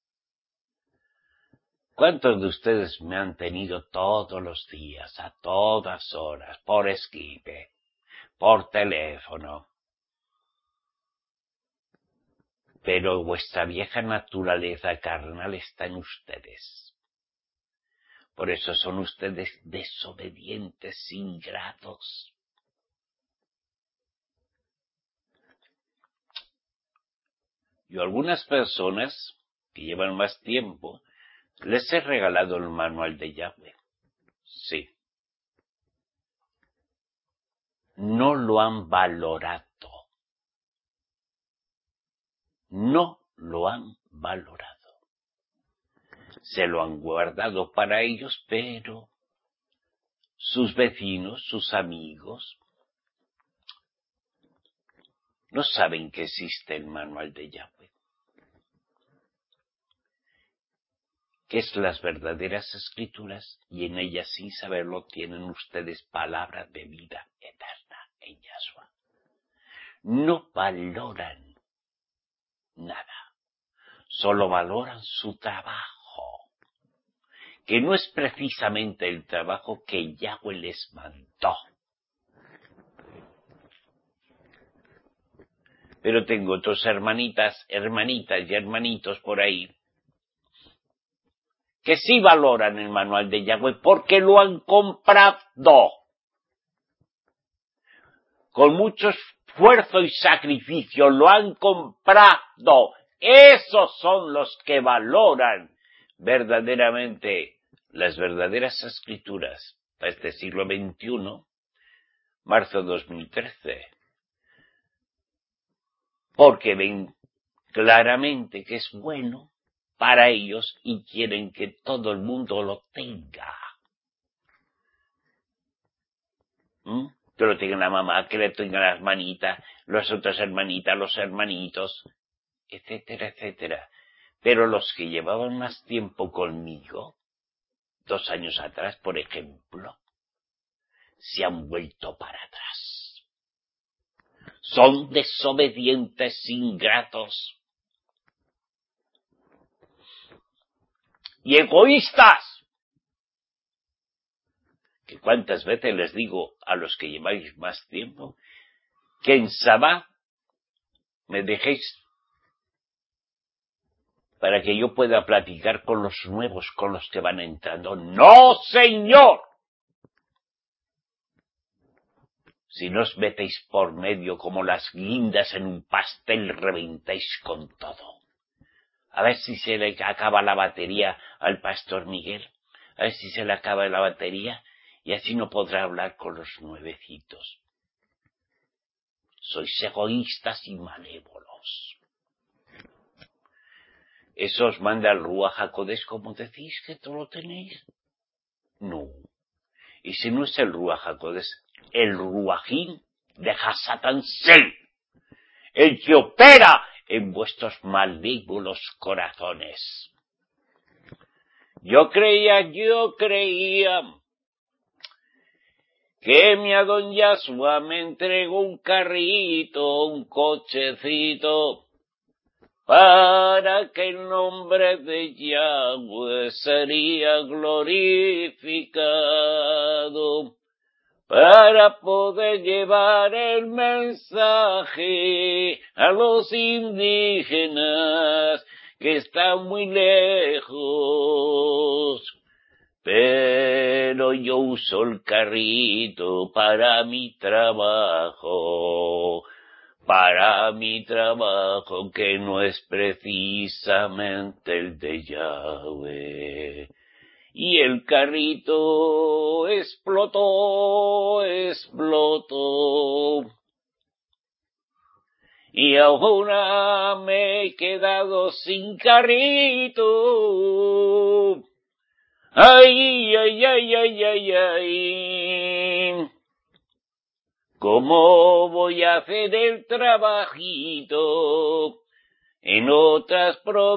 ¿Cuántos de ustedes me han tenido todos los días, a todas horas, por Skype, por teléfono? Pero vuestra vieja naturaleza carnal está en ustedes. Por eso son ustedes desobedientes, ingratos. Yo a algunas personas que llevan más tiempo, les he regalado el manual de Yahweh. Sí. No lo han valorado. No lo han valorado. Se lo han guardado para ellos, pero sus vecinos, sus amigos, no saben que existe el manual de Yahweh, que es las verdaderas escrituras, y en ellas, sin saberlo, tienen ustedes palabras de vida eterna en Yahshua. No valoran nada, solo valoran su trabajo, que no es precisamente el trabajo que Yahweh les mandó. Pero tengo otros hermanitas, hermanitas y hermanitos por ahí que sí valoran el manual de Yahweh porque lo han comprado con mucho esfuerzo y sacrificio, lo han comprado. Esos son los que valoran verdaderamente las verdaderas escrituras para este siglo veintiuno, marzo dos mil trece. Porque ven claramente que es bueno para ellos y quieren que todo el mundo lo tenga. ¿Mm? Que lo tenga la mamá, que le tenga las manitas, las otras hermanitas, los hermanitos, etcétera, etcétera. Pero los que llevaban más tiempo conmigo, dos años atrás, por ejemplo, se han vuelto para atrás. Son desobedientes, ingratos y egoístas. Que cuántas veces les digo a los que lleváis más tiempo que en Sabá me dejéis para que yo pueda platicar con los nuevos, con los que van entrando. ¡No, señor! Si no os metéis por medio como las guindas en un pastel, reventáis con todo. A ver si se le acaba la batería al pastor Miguel, a ver si se le acaba la batería y así no podrá hablar con los nuevecitos. Sois egoístas y malévolos. ¿Eso os manda el Ruach HaKodesh como decís que todo lo tenéis? No. Y si no es el Ruach HaKodesh, el Ruachim de Hasatan Sel, el que opera en vuestros malévolos corazones. Yo creía, yo creía que mi Adón Yahshua me entregó un carrito, un cochecito, para que el nombre de Yahweh sería glorificado, para poder llevar el mensaje a los indígenas que están muy lejos. Pero yo uso el carrito para mi trabajo, para mi trabajo que no es precisamente el de Yahweh. Y el carrito explotó, explotó. Y ahora me he quedado sin carrito. Ay, ay, ay, ay, ay, ay. ¿Cómo voy a hacer el trabajito en otras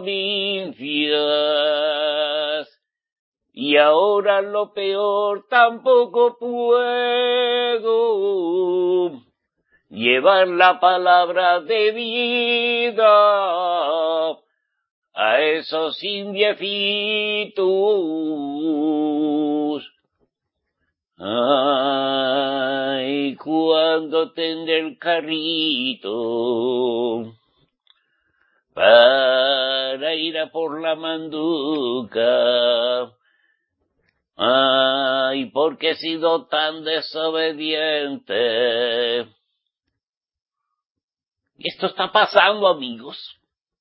provincias? Y ahora lo peor, tampoco puedo llevar la palabra de vida a esos indiecitos. Ay, cuando tendré el carrito para ir a por la manduca. Ay, porque he sido tan desobediente. Y esto está pasando, amigos.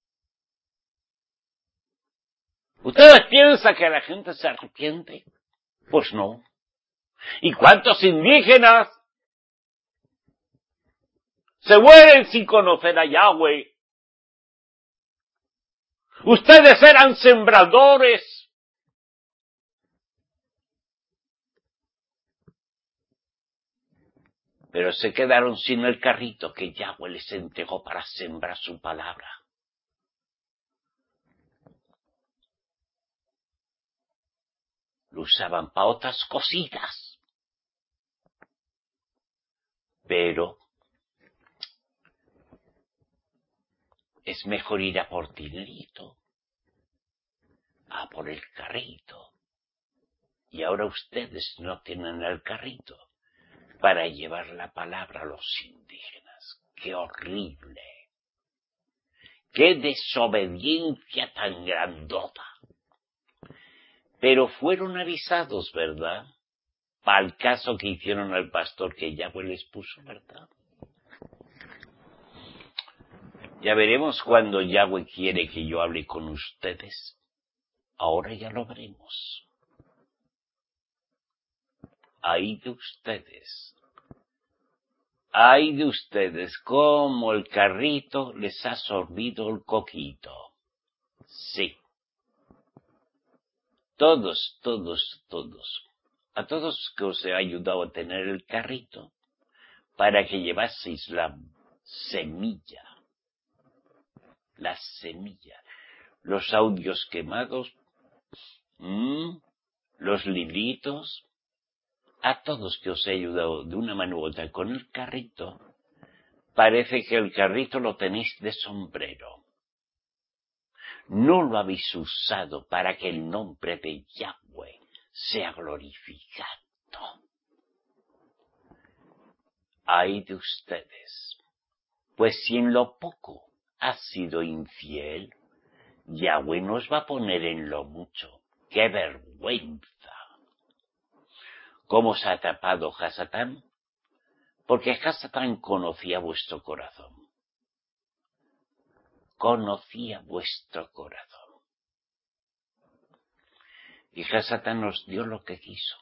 ¿Ustedes piensan que la gente se arrepiente? Pues no. ¿Y cuántos indígenas se mueren sin conocer a Yahweh? Ustedes eran sembradores. Pero se quedaron sin el carrito que Yahweh les entregó para sembrar su palabra. Lo usaban para otras cositas. Pero es mejor ir a por dinerito, a por el carrito. Y ahora ustedes no tienen el carrito para llevar la palabra a los indígenas. ¡Qué horrible! ¡Qué desobediencia tan grandota! Pero fueron avisados, ¿verdad? Para el caso que hicieron al pastor que Yahweh les puso, ¿verdad? Ya veremos cuando Yahweh quiere que yo hable con ustedes. Ahora ya lo veremos. Ay de ustedes. Ay de ustedes, como el carrito les ha sorbido el coquito. Sí. Todos, todos, todos. A todos que os he ayudado a tener el carrito para que llevaseis la semilla. La semilla. Los audios quemados. Mmm, los libritos. A todos que os he ayudado de una manera u otra con el carrito, parece que el carrito lo tenéis de sombrero. No lo habéis usado para que el nombre de Yahweh sea glorificado. Ay de ustedes, pues si en lo poco has sido infiel, Yahweh nos va a poner en lo mucho. ¡Qué vergüenza! ¿Cómo se ha tapado Hasatán? Porque Hasatán conocía vuestro corazón. Conocía vuestro corazón. Y Hasatán nos dio lo que quiso.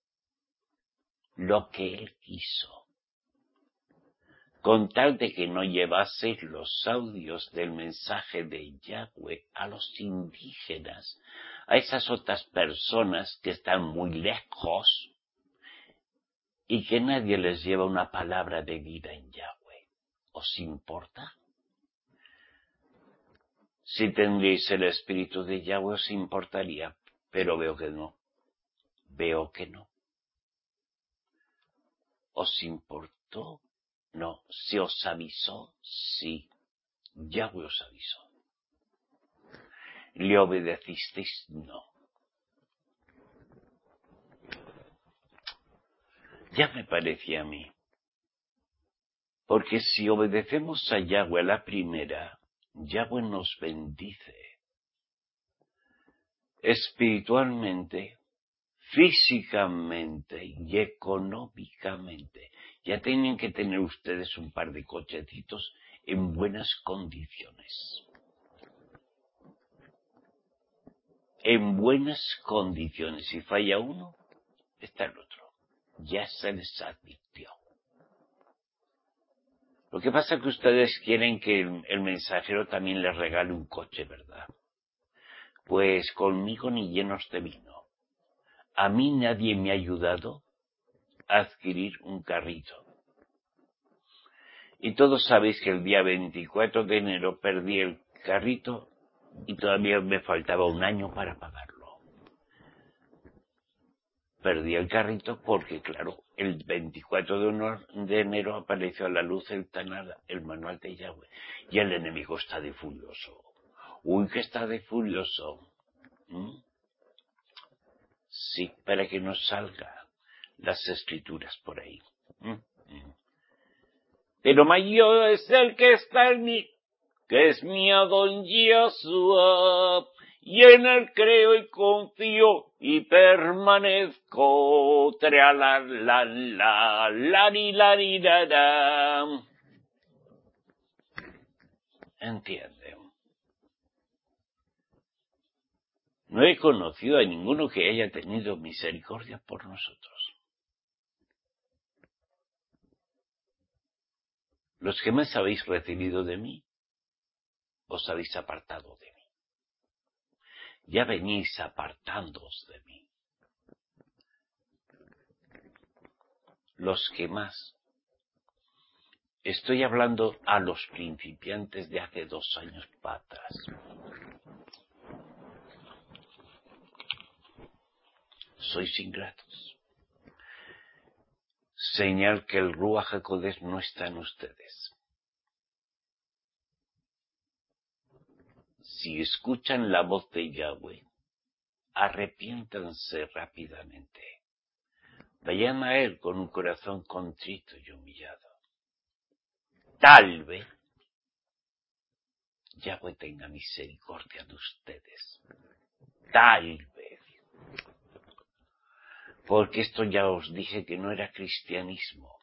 Lo que él quiso. Con tal de que no llevaseis los audios del mensaje de Yahweh a los indígenas, a esas otras personas que están muy lejos, y que nadie les lleva una palabra de vida en Yahweh. ¿Os importa? Si tendréis el espíritu de Yahweh os importaría, pero veo que no. Veo que no. ¿Os importó? No. ¿Se os avisó? Sí. Yahweh os avisó. ¿Le obedecisteis? No. Ya me parecía a mí. Porque si obedecemos a Yahweh a la primera, Yahweh nos bendice. Espiritualmente, físicamente y económicamente. Ya tienen que tener ustedes un par de cochecitos en buenas condiciones. En buenas condiciones. Si falla uno, está el otro. Ya se les advirtió. Lo que pasa es que ustedes quieren que el, el mensajero también les regale un coche, ¿verdad? Pues conmigo ni llenos de vino. A mí nadie me ha ayudado a adquirir un carrito. Y todos sabéis que el día veinticuatro de enero perdí el carrito y todavía me faltaba un año para pagarlo. Perdí el carrito porque, claro, el veinticuatro de enero apareció a la luz el Tanara, el manual de Yahweh, y el enemigo está de furioso. Uy, que está de furioso. ¿Mm? Sí, para que no salgan las escrituras por ahí. ¿Mm? ¿Mm? Pero mayor es el que está en mí, que es mi Adón Yeshua, y en él creo y confío y permanezco. Tra la la la la ni la ni la la. ¿Entienden? No he conocido a ninguno que haya tenido misericordia por nosotros. Los que más habéis recibido de mí, os habéis apartado de mí. Ya venís apartándoos de mí. Los que más Estoy hablando a los principiantes de hace dos años para atrás. Sois ingratos. Señal que el Ruach HaKodesh no está en ustedes. Si escuchan la voz de Yahweh, arrepiéntanse rápidamente. Vayan a Él con un corazón contrito y humillado. Tal vez Yahweh tenga misericordia de ustedes. Tal vez. Porque esto ya os dije que no era cristianismo.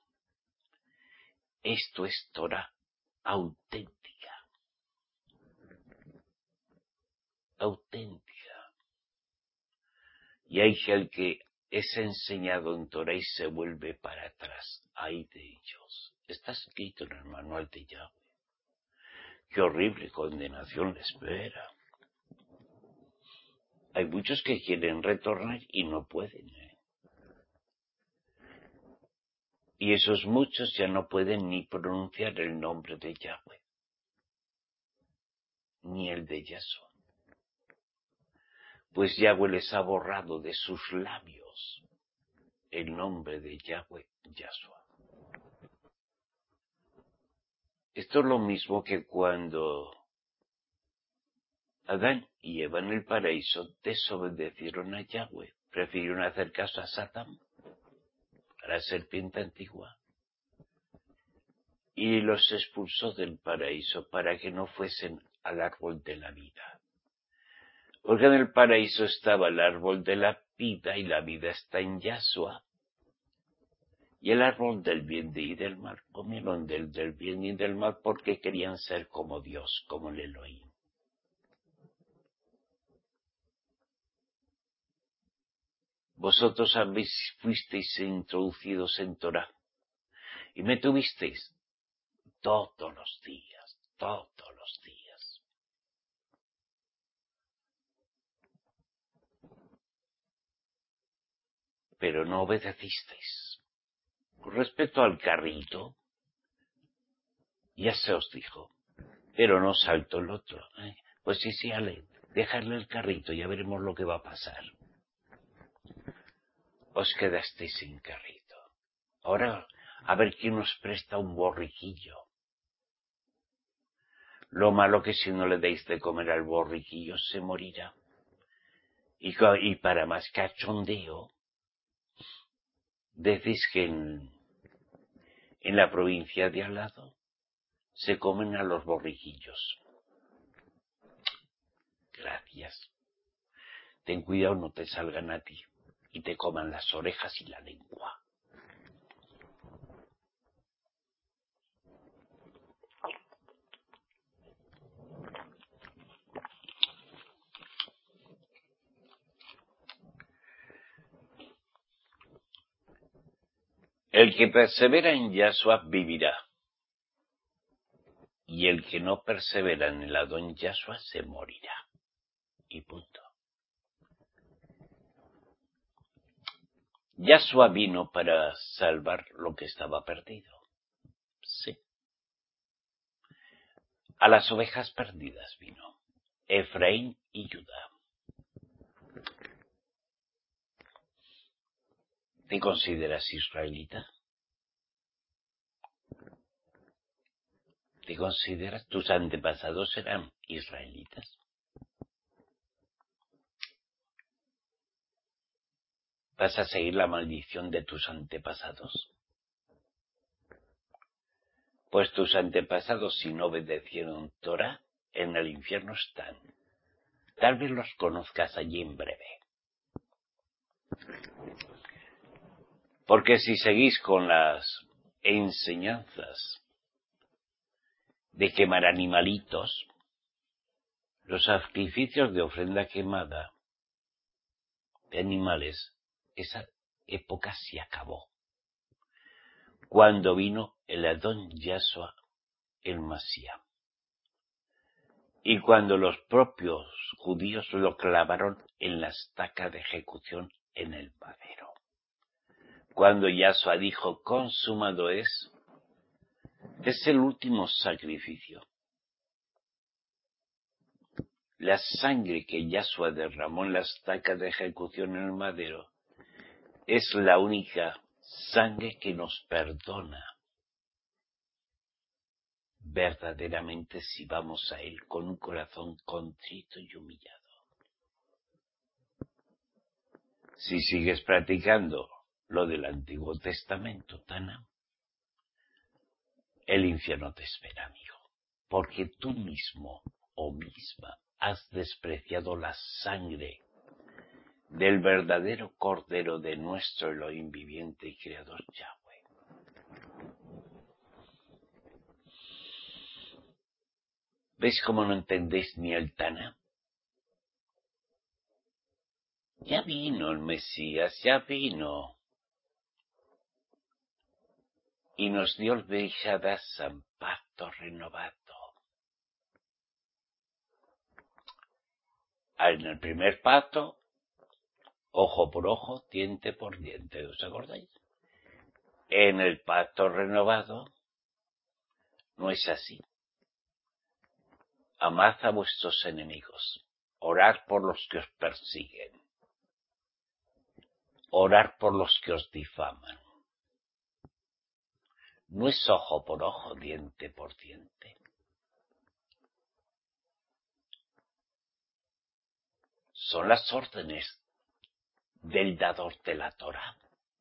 Esto es Torah auténtica. Auténtica. Y hay el que es enseñado en Torah y se vuelve para atrás. Ay de ellos. Está escrito en el manual de Yahweh. Qué horrible condenación les espera. Hay muchos que quieren retornar y no pueden. ¿eh? Y esos muchos ya no pueden ni pronunciar el nombre de Yahweh. Ni el de Yahshua. Pues Yahweh les ha borrado de sus labios el nombre de Yahweh, Yahshua. Esto es lo mismo que cuando Adán y Eva en el paraíso desobedecieron a Yahweh, prefirieron hacer caso a Satán, a la serpiente antigua, y los expulsó del paraíso para que no fuesen al árbol de la vida. Porque en el paraíso estaba el árbol de la vida y la vida está en Yahshua. Y el árbol del bien y del mal, comieron del, del bien y del mal porque querían ser como Dios, como el Elohim. Vosotros habéis, fuisteis introducidos en Torah y me tuvisteis todos los días, todos los días. Pero no obedecisteis. Con respecto al carrito, ya se os dijo, pero no saltó el otro. ¿eh? Pues sí, sí, Ale, dejarle el carrito, ya veremos lo que va a pasar. Os quedasteis sin carrito. Ahora, a ver quién nos presta un borriquillo. Lo malo que si no le deis de comer al borriquillo se morirá. Y, y para más cachondeo, decís que en, en la provincia de al lado se comen a los borriquillos. Gracias. Ten cuidado, no te salgan a ti y te coman las orejas y la lengua. El que persevera en Yahshua vivirá. Y el que no persevera en el Adón Yahshua se morirá. Y punto. Yahshua vino para salvar lo que estaba perdido. Sí. A las ovejas perdidas vino. Efraín y Judá. ¿Te consideras israelita? ¿Te consideras? ¿Tus antepasados eran israelitas? ¿Vas a seguir la maldición de tus antepasados? Pues tus antepasados, si no obedecieron Torah, en el infierno están. Tal vez los conozcas allí en breve. Porque si seguís con las enseñanzas de quemar animalitos, los sacrificios de ofrenda quemada de animales, esa época se acabó. Cuando vino el Adón Yahshua, el Masías. Y cuando los propios judíos lo clavaron en la estaca de ejecución en el madero. Cuando Yahshua dijo, consumado es, Es el último sacrificio. La sangre que Yahshua derramó en la estaca de ejecución en el madero es la única sangre que nos perdona verdaderamente si vamos a Él con un corazón contrito y humillado. Si sigues practicando lo del Antiguo Testamento, Tana, el infierno te espera, amigo, porque tú mismo o misma has despreciado la sangre del verdadero Cordero de nuestro Elohim viviente y Creador Yahweh. ¿Veis cómo no entendéis ni el Tana? Ya vino el Mesías, ya vino. Y nos dio el Beishadasan, pacto renovado. En el primer pacto, ojo por ojo, diente por diente, ¿os acordáis? En el pacto renovado, no es así. Amad a vuestros enemigos, orad por los que os persiguen, orad por los que os difaman. No es ojo por ojo, diente por diente. Son las órdenes del dador de la Torá,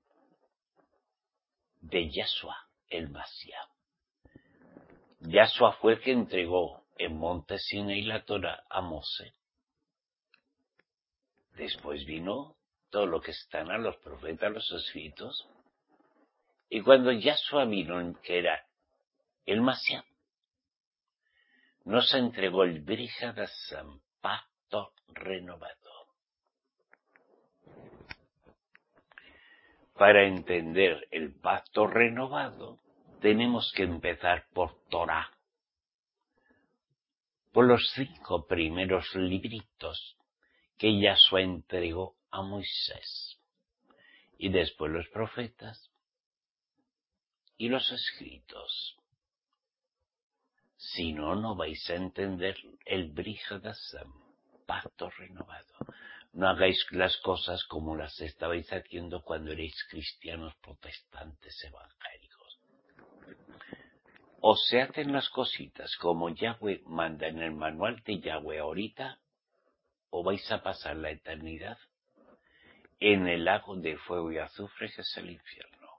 de Yahshua el Mashiach. Yahshua fue el que entregó en Monte Sinaí la Torá a Mosé. Después vino todo lo que están a los profetas, los escritos. Y cuando Yahshua vino, que era el Mashiach, nos entregó el Brihadasan, pacto renovado. Para entender el pacto renovado, tenemos que empezar por Torá, por los cinco primeros libritos que Yahshua entregó a Moisés, y después los profetas y los escritos. Si no, no vais a entender el Brihadasan, pacto renovado. No hagáis las cosas como las estabais haciendo cuando erais cristianos protestantes evangélicos. O se hacen las cositas como Yahweh manda en el manual de Yahweh ahorita, o vais a pasar la eternidad en el lago de fuego y azufre que es el infierno.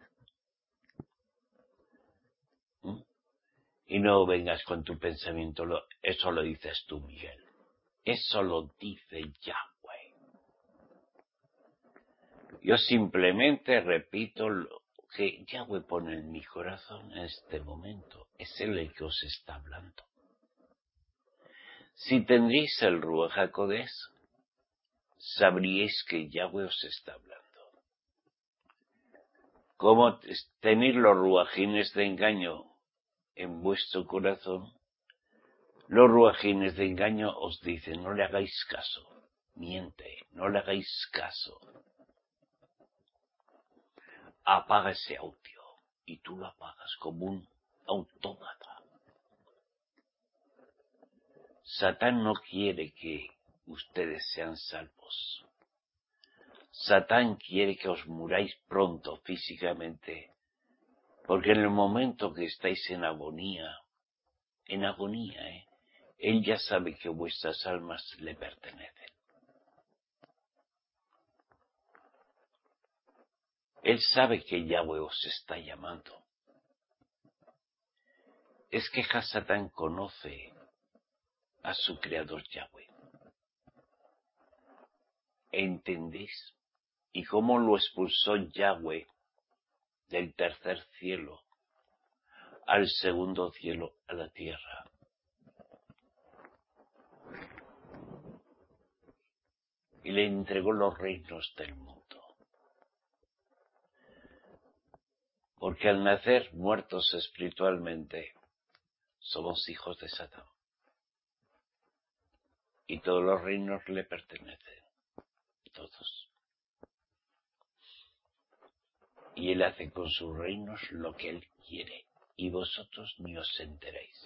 ¿Mm? Y no vengas con tu pensamiento, lo, eso lo dices tú, Miguel. Eso lo dice Yahweh. Yo simplemente repito lo que Yahweh pone en mi corazón en este momento. Es Él el que os está hablando. Si tendréis el Ruach HaKodesh, sabríais que Yahweh os está hablando. Como tenéis los ruajines de engaño en vuestro corazón, los ruajines de engaño os dicen, no le hagáis caso, miente, no le hagáis caso. Apaga ese audio, y tú lo apagas como un autómata. Satán no quiere que ustedes sean salvos. Satán quiere que os muráis pronto físicamente, porque en el momento que estáis en agonía, en agonía, ¿eh? Él ya sabe que vuestras almas le pertenecen. Él sabe que Yahweh os está llamando. Es que Hasatán conoce a su creador Yahweh. ¿Entendéis? Y cómo lo expulsó Yahweh del tercer cielo al segundo cielo, a la tierra. Y le entregó los reinos del mundo. Porque al nacer muertos espiritualmente, somos hijos de Satán. Y todos los reinos le pertenecen. Todos. Y él hace con sus reinos lo que él quiere. y vosotros ni os enteréis.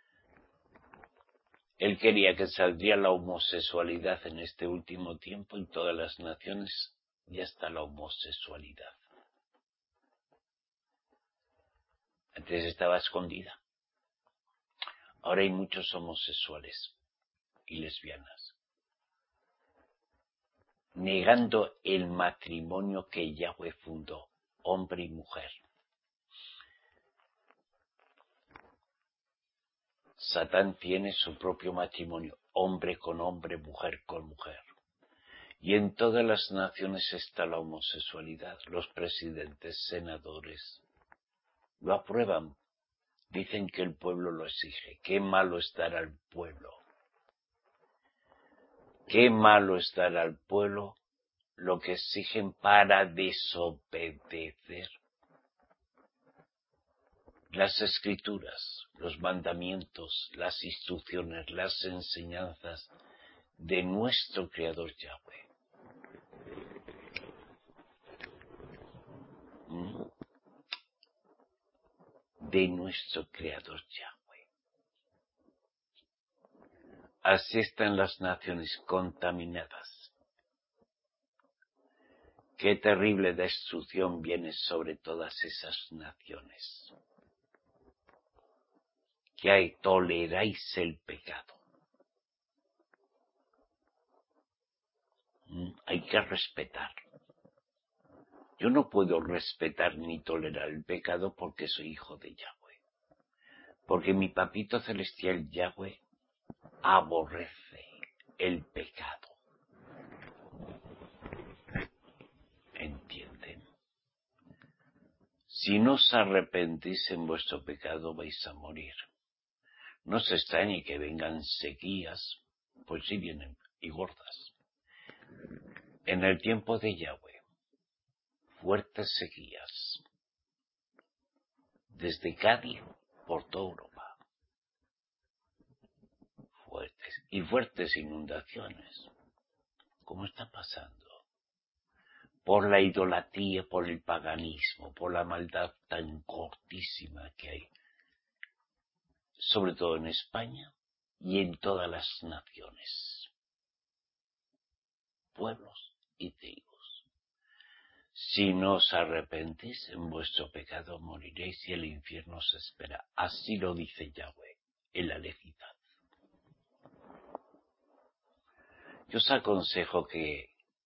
Él quería que saldría la homosexualidad en este último tiempo en todas las naciones, ya está la homosexualidad. Antes estaba escondida. Ahora hay muchos homosexuales y lesbianas, negando el matrimonio que Yahweh fundó, hombre y mujer. Satán tiene su propio matrimonio, hombre con hombre, mujer con mujer. Y en todas las naciones está la homosexualidad. Los presidentes, senadores, lo aprueban. Dicen que el pueblo lo exige. Qué malo es dar al pueblo. Qué malo es dar al pueblo lo que exigen para desobedecer las escrituras, los mandamientos, las instrucciones, las enseñanzas de nuestro Creador Yahweh. ¿Mm? De nuestro Creador Yahweh. Así están las naciones contaminadas. Qué terrible destrucción viene sobre todas esas naciones. Que hay, toleráis el pecado. ¿Mm? Hay que respetarlo. Yo no puedo respetar ni tolerar el pecado porque soy hijo de Yahweh. Porque mi papito celestial Yahweh aborrece el pecado. ¿Entienden? Si no os arrepentís en vuestro pecado vais a morir. No se extrañe que vengan sequías, pues sí vienen, y gordas. En el tiempo de Yahweh, fuertes sequías, desde Cádiz por toda Europa, fuertes, y fuertes inundaciones, como está pasando, por la idolatría, por el paganismo, por la maldad tan cortísima que hay, sobre todo en España y en todas las naciones, pueblos y tribus. Si no os arrepentís en vuestro pecado moriréis y el infierno os espera. Así lo dice Yahweh en la Levítico. Yo os aconsejo que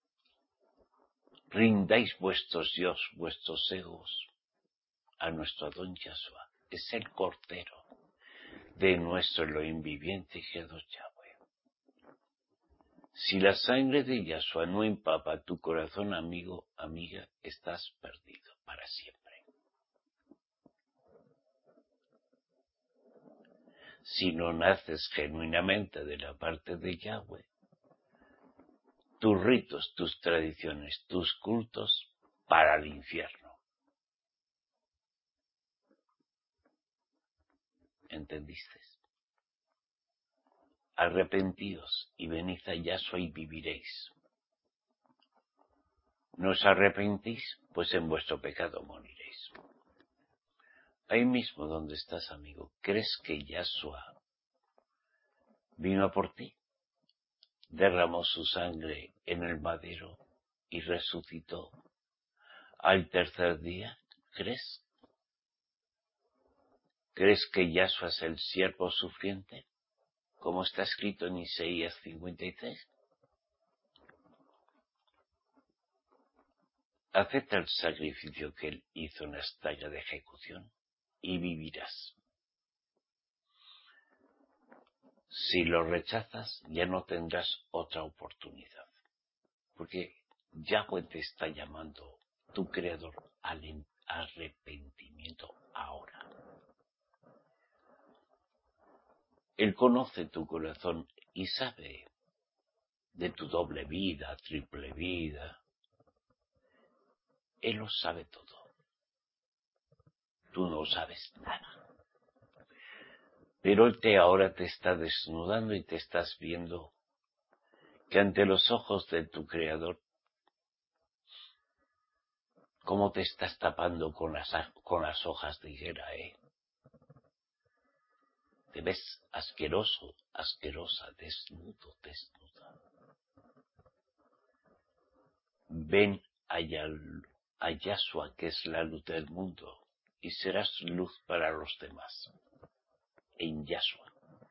rindáis vuestros dios, vuestros egos a nuestro Adón Yahshua. Es el Cordero de nuestro Elohim viviente y Creador Yahweh. Si la sangre de Yahshua no empapa tu corazón, amigo, amiga, estás perdido para siempre. Si no naces genuinamente de la parte de Yahweh, tus ritos, tus tradiciones, tus cultos para el infierno. ¿Entendiste? Arrepentíos y venid a Yahshua y viviréis. ¿No os arrepentís? Pues en vuestro pecado moriréis. Ahí mismo donde estás, amigo, ¿crees que Yahshua vino a por ti? Derramó su sangre en el madero y resucitó al tercer día. ¿Crees? ¿Crees que Yahshua es el siervo sufriente? Como está escrito en Isaías cincuenta y tres. Acepta el sacrificio que él hizo en la estalla de ejecución y vivirás. Si lo rechazas, ya no tendrás otra oportunidad. Porque Yahweh te está llamando, tu Creador, al arrepentimiento ahora. Él conoce tu corazón y sabe de tu doble vida, triple vida. Él lo sabe todo. Tú no sabes nada. Pero Él te ahora te está desnudando y te estás viendo que ante los ojos de tu Creador, cómo te estás tapando con las, con las hojas de higuera, ¿eh? te ves asqueroso, asquerosa, desnudo, desnuda. Ven a Yahshua, que es la luz del mundo, y serás luz para los demás. En Yahshua,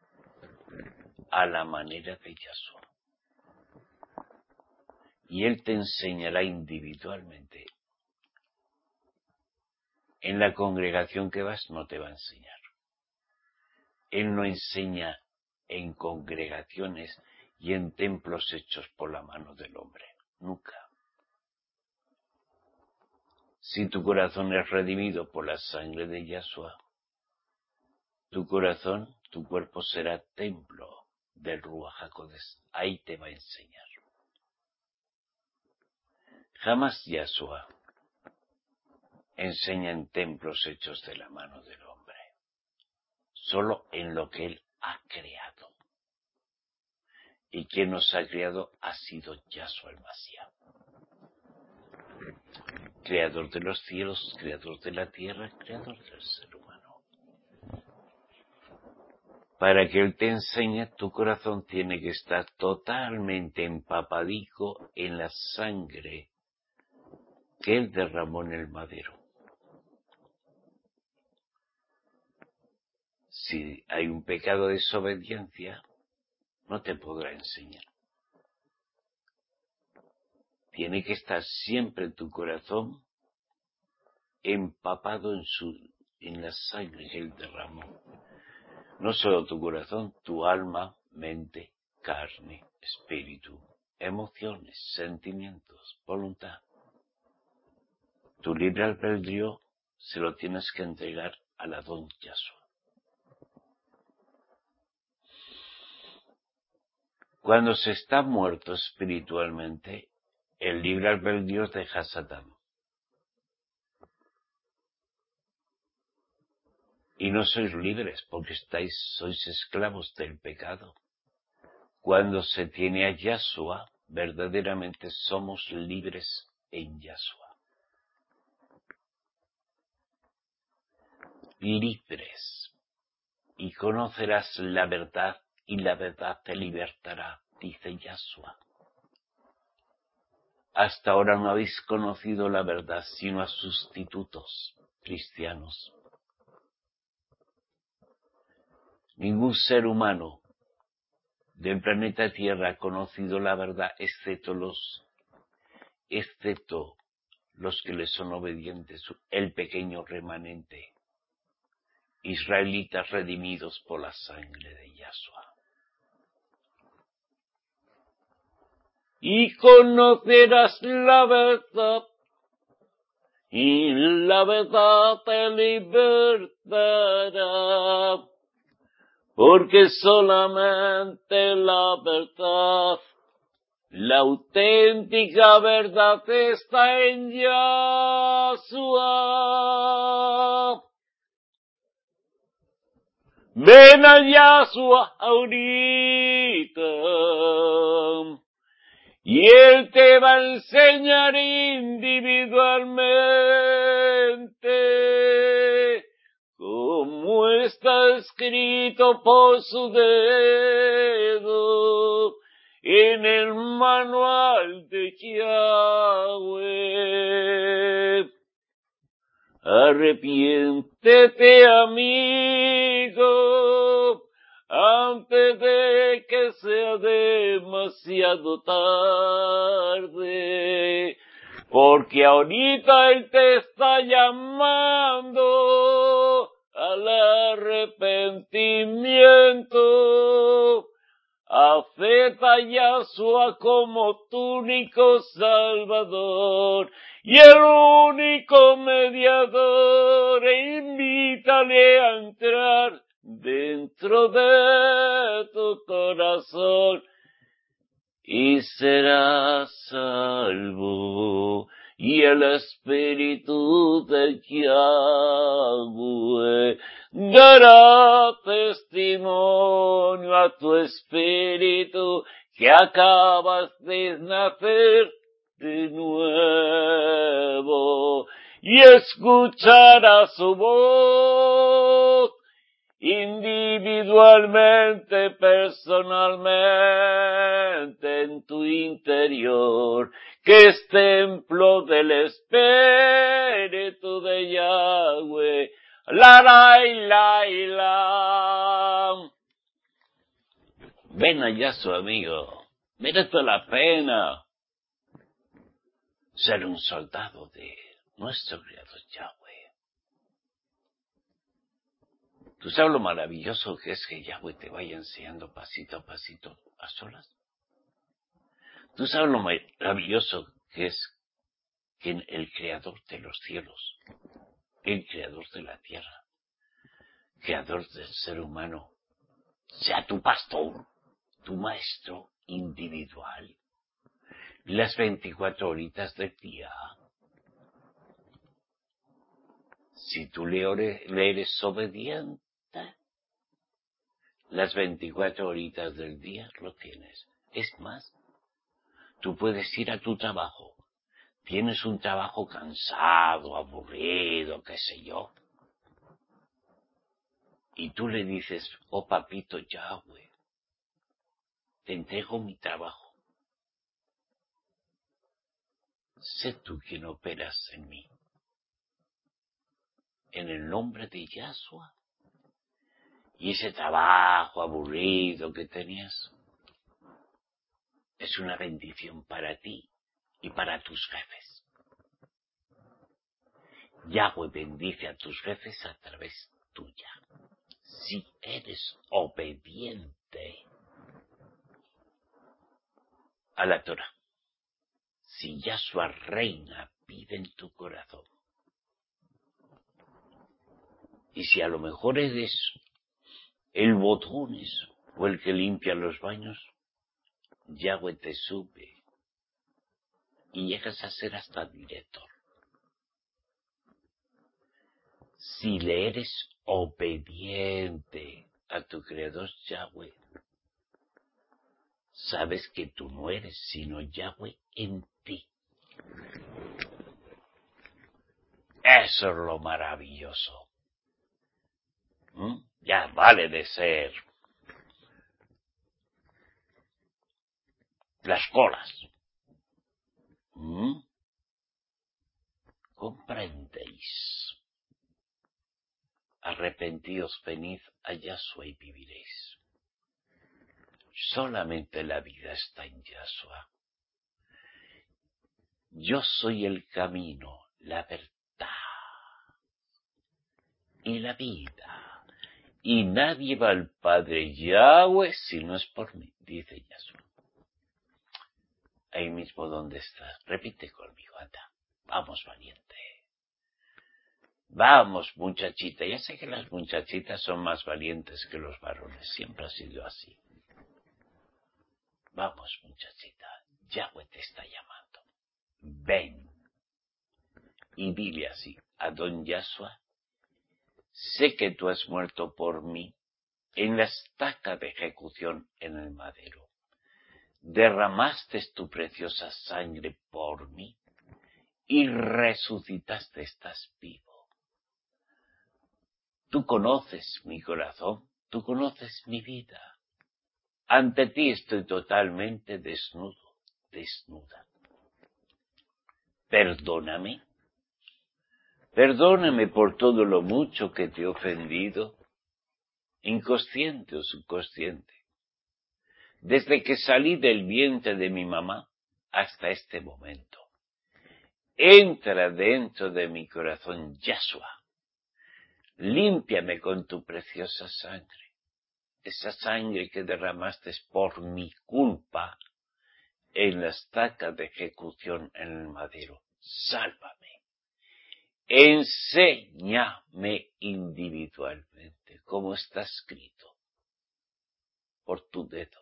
a la manera de Yahshua. Y Él te enseñará individualmente. En la congregación que vas no te va a enseñar. Él no enseña en congregaciones y en templos hechos por la mano del hombre. Nunca. Si tu corazón es redimido por la sangre de Yahshua, tu corazón, tu cuerpo será templo del Ruach HaKodesh. Ahí te va a enseñar. Jamás Yahshua enseña en templos hechos de la mano del hombre. Solo en lo que Él ha creado. Y quien nos ha creado ha sido Yahshua el Mashiach. Creador de los cielos, creador de la tierra, creador del ser humano. Para que Él te enseñe, tu corazón tiene que estar totalmente empapadico en la sangre que Él derramó en el madero. Si hay un pecado de desobediencia, no te podrá enseñar. Tiene que estar siempre tu corazón empapado en, su, en la sangre que Él derramó. No solo tu corazón, tu alma, mente, carne, espíritu, emociones, sentimientos, voluntad. Tu libre albedrío se lo tienes que entregar al Adón Yahshua. Cuando se está muerto espiritualmente, el libre albedrío deja a Satán. Y no sois libres porque estáis, sois esclavos del pecado. Cuando se tiene a Yahshua, verdaderamente somos libres en Yahshua. Libres. Y conocerás la verdad y la verdad te libertará, dice Yahshua. Hasta ahora no habéis conocido la verdad, sino a sustitutos cristianos. Ningún ser humano del planeta Tierra ha conocido la verdad, excepto los, excepto los que le son obedientes, el pequeño remanente, israelitas redimidos por la sangre de Yahshua. Y conocerás la verdad, y la verdad te libertará, porque solamente la verdad, la auténtica verdad está en Yahshua. Ven a Yahshua ahorita. Y Él te va a enseñar individualmente, como está escrito por su dedo, en el manual de Yahweh. Arrepiéntete, amigo, antes de que sea demasiado tarde, porque ahorita Él te está llamando al arrepentimiento. Acepta a Yahshua como tu único Salvador y el único mediador, e invítale a entrar dentro de tu corazón y serás salvo. Y el Espíritu de Yahweh dará testimonio a tu espíritu que acabas de nacer de nuevo, y escucharás su voz individualmente individualmente, personalmente, en tu interior, que es templo del Espíritu de Yahweh. La, la, la, la. Ven allá, su amigo. Merece la pena ser un soldado de nuestro Creador Yahweh. ¿Tú sabes lo maravilloso que es que Yahweh te vaya enseñando pasito a pasito a solas? ¿Tú sabes lo maravilloso que es que el Creador de los cielos, el Creador de la tierra, Creador del ser humano, sea tu pastor, tu maestro individual, las veinticuatro horitas del día? Si tú le, ore, le eres obediente, las veinticuatro horitas del día lo tienes. Es más, tú puedes ir a tu trabajo. Tienes un trabajo cansado, aburrido, qué sé yo. Y tú le dices, oh papito Yahweh, te entrego mi trabajo. Sé tú quien operas en mí. En el nombre de Yahshua. Y ese trabajo aburrido que tenías es una bendición para ti y para tus jefes. Yahweh bendice a tus jefes a través tuya. Si eres obediente a la Torah. Si Yahshua reina, vive en tu corazón. Y si a lo mejor eres el botones o el que limpia los baños, Yahweh te sube y llegas a ser hasta director. Si le eres obediente a tu Creador Yahweh, sabes que tú no eres sino Yahweh en ti. Eso es lo maravilloso. ¿Mm? Ya vale de ser las colas. ¿Mm? ¿Comprendéis? Arrepentíos, venid a Yahshua y viviréis. Solamente la vida está en Yahshua. Yo soy el camino, la verdad y la vida. Y nadie va al Padre Yahweh si no es por mí, dice Yahshua. Ahí mismo donde estás, repite conmigo, anda. Vamos, valiente. Vamos, muchachita. Ya sé que las muchachitas son más valientes que los varones. Siempre ha sido así. Vamos, muchachita. Yahweh te está llamando. Ven. Y dile así a don Yahshua. Sé que tú has muerto por mí en la estaca de ejecución en el madero. Derramaste tu preciosa sangre por mí y resucitaste, estás vivo. Tú conoces mi corazón, tú conoces mi vida. Ante ti estoy totalmente desnudo, desnuda. Perdóname. Perdóname por todo lo mucho que te he ofendido, inconsciente o subconsciente. Desde que salí del vientre de mi mamá hasta este momento. Entra dentro de mi corazón, Yahshua. Límpiame con tu preciosa sangre. Esa sangre que derramaste por mi culpa en la estaca de ejecución en el madero. Sálvame. Enséñame individualmente como está escrito por tu dedo.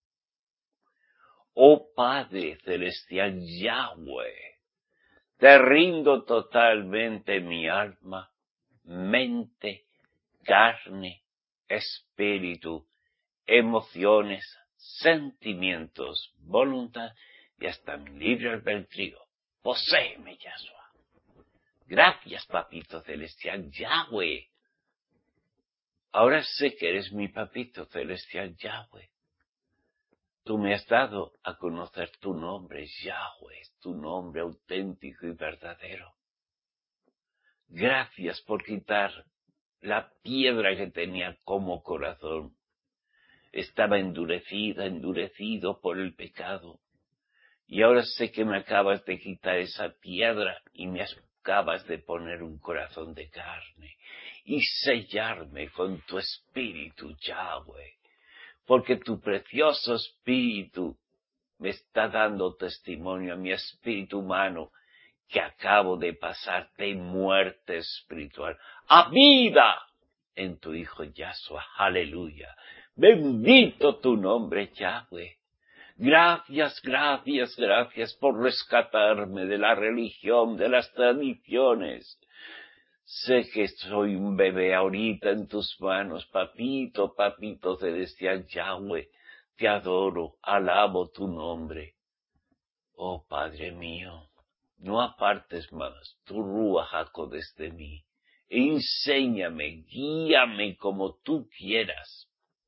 Oh Padre Celestial Yahweh, te rindo totalmente mi alma, mente, carne, espíritu, emociones, sentimientos, voluntad y hasta mi libre albedrío. Poséeme, Yahshua. Gracias, Papito Celestial Yahweh. Ahora sé que eres mi papito celestial, Yahweh. Tú me has dado a conocer tu nombre, Yahweh, tu nombre auténtico y verdadero. Gracias por quitar la piedra que tenía como corazón. Estaba endurecida, endurecido por el pecado. Y ahora sé que me acabas de quitar esa piedra y me acabas de poner un corazón de carne y sellarme con tu espíritu, Yahweh, porque tu precioso espíritu me está dando testimonio a mi espíritu humano que acabo de pasar de muerte espiritual a vida en tu Hijo Yahshua. Aleluya. Bendito tu nombre, Yahweh. Gracias, gracias, gracias por rescatarme de la religión, de las tradiciones. Sé que soy un bebé ahorita en tus manos, papito, papito celestial Yahweh. Te adoro, alabo tu nombre. Oh Padre mío, no apartes más tu Ruach HaKodesh de mí. Enséñame, guíame como tú quieras.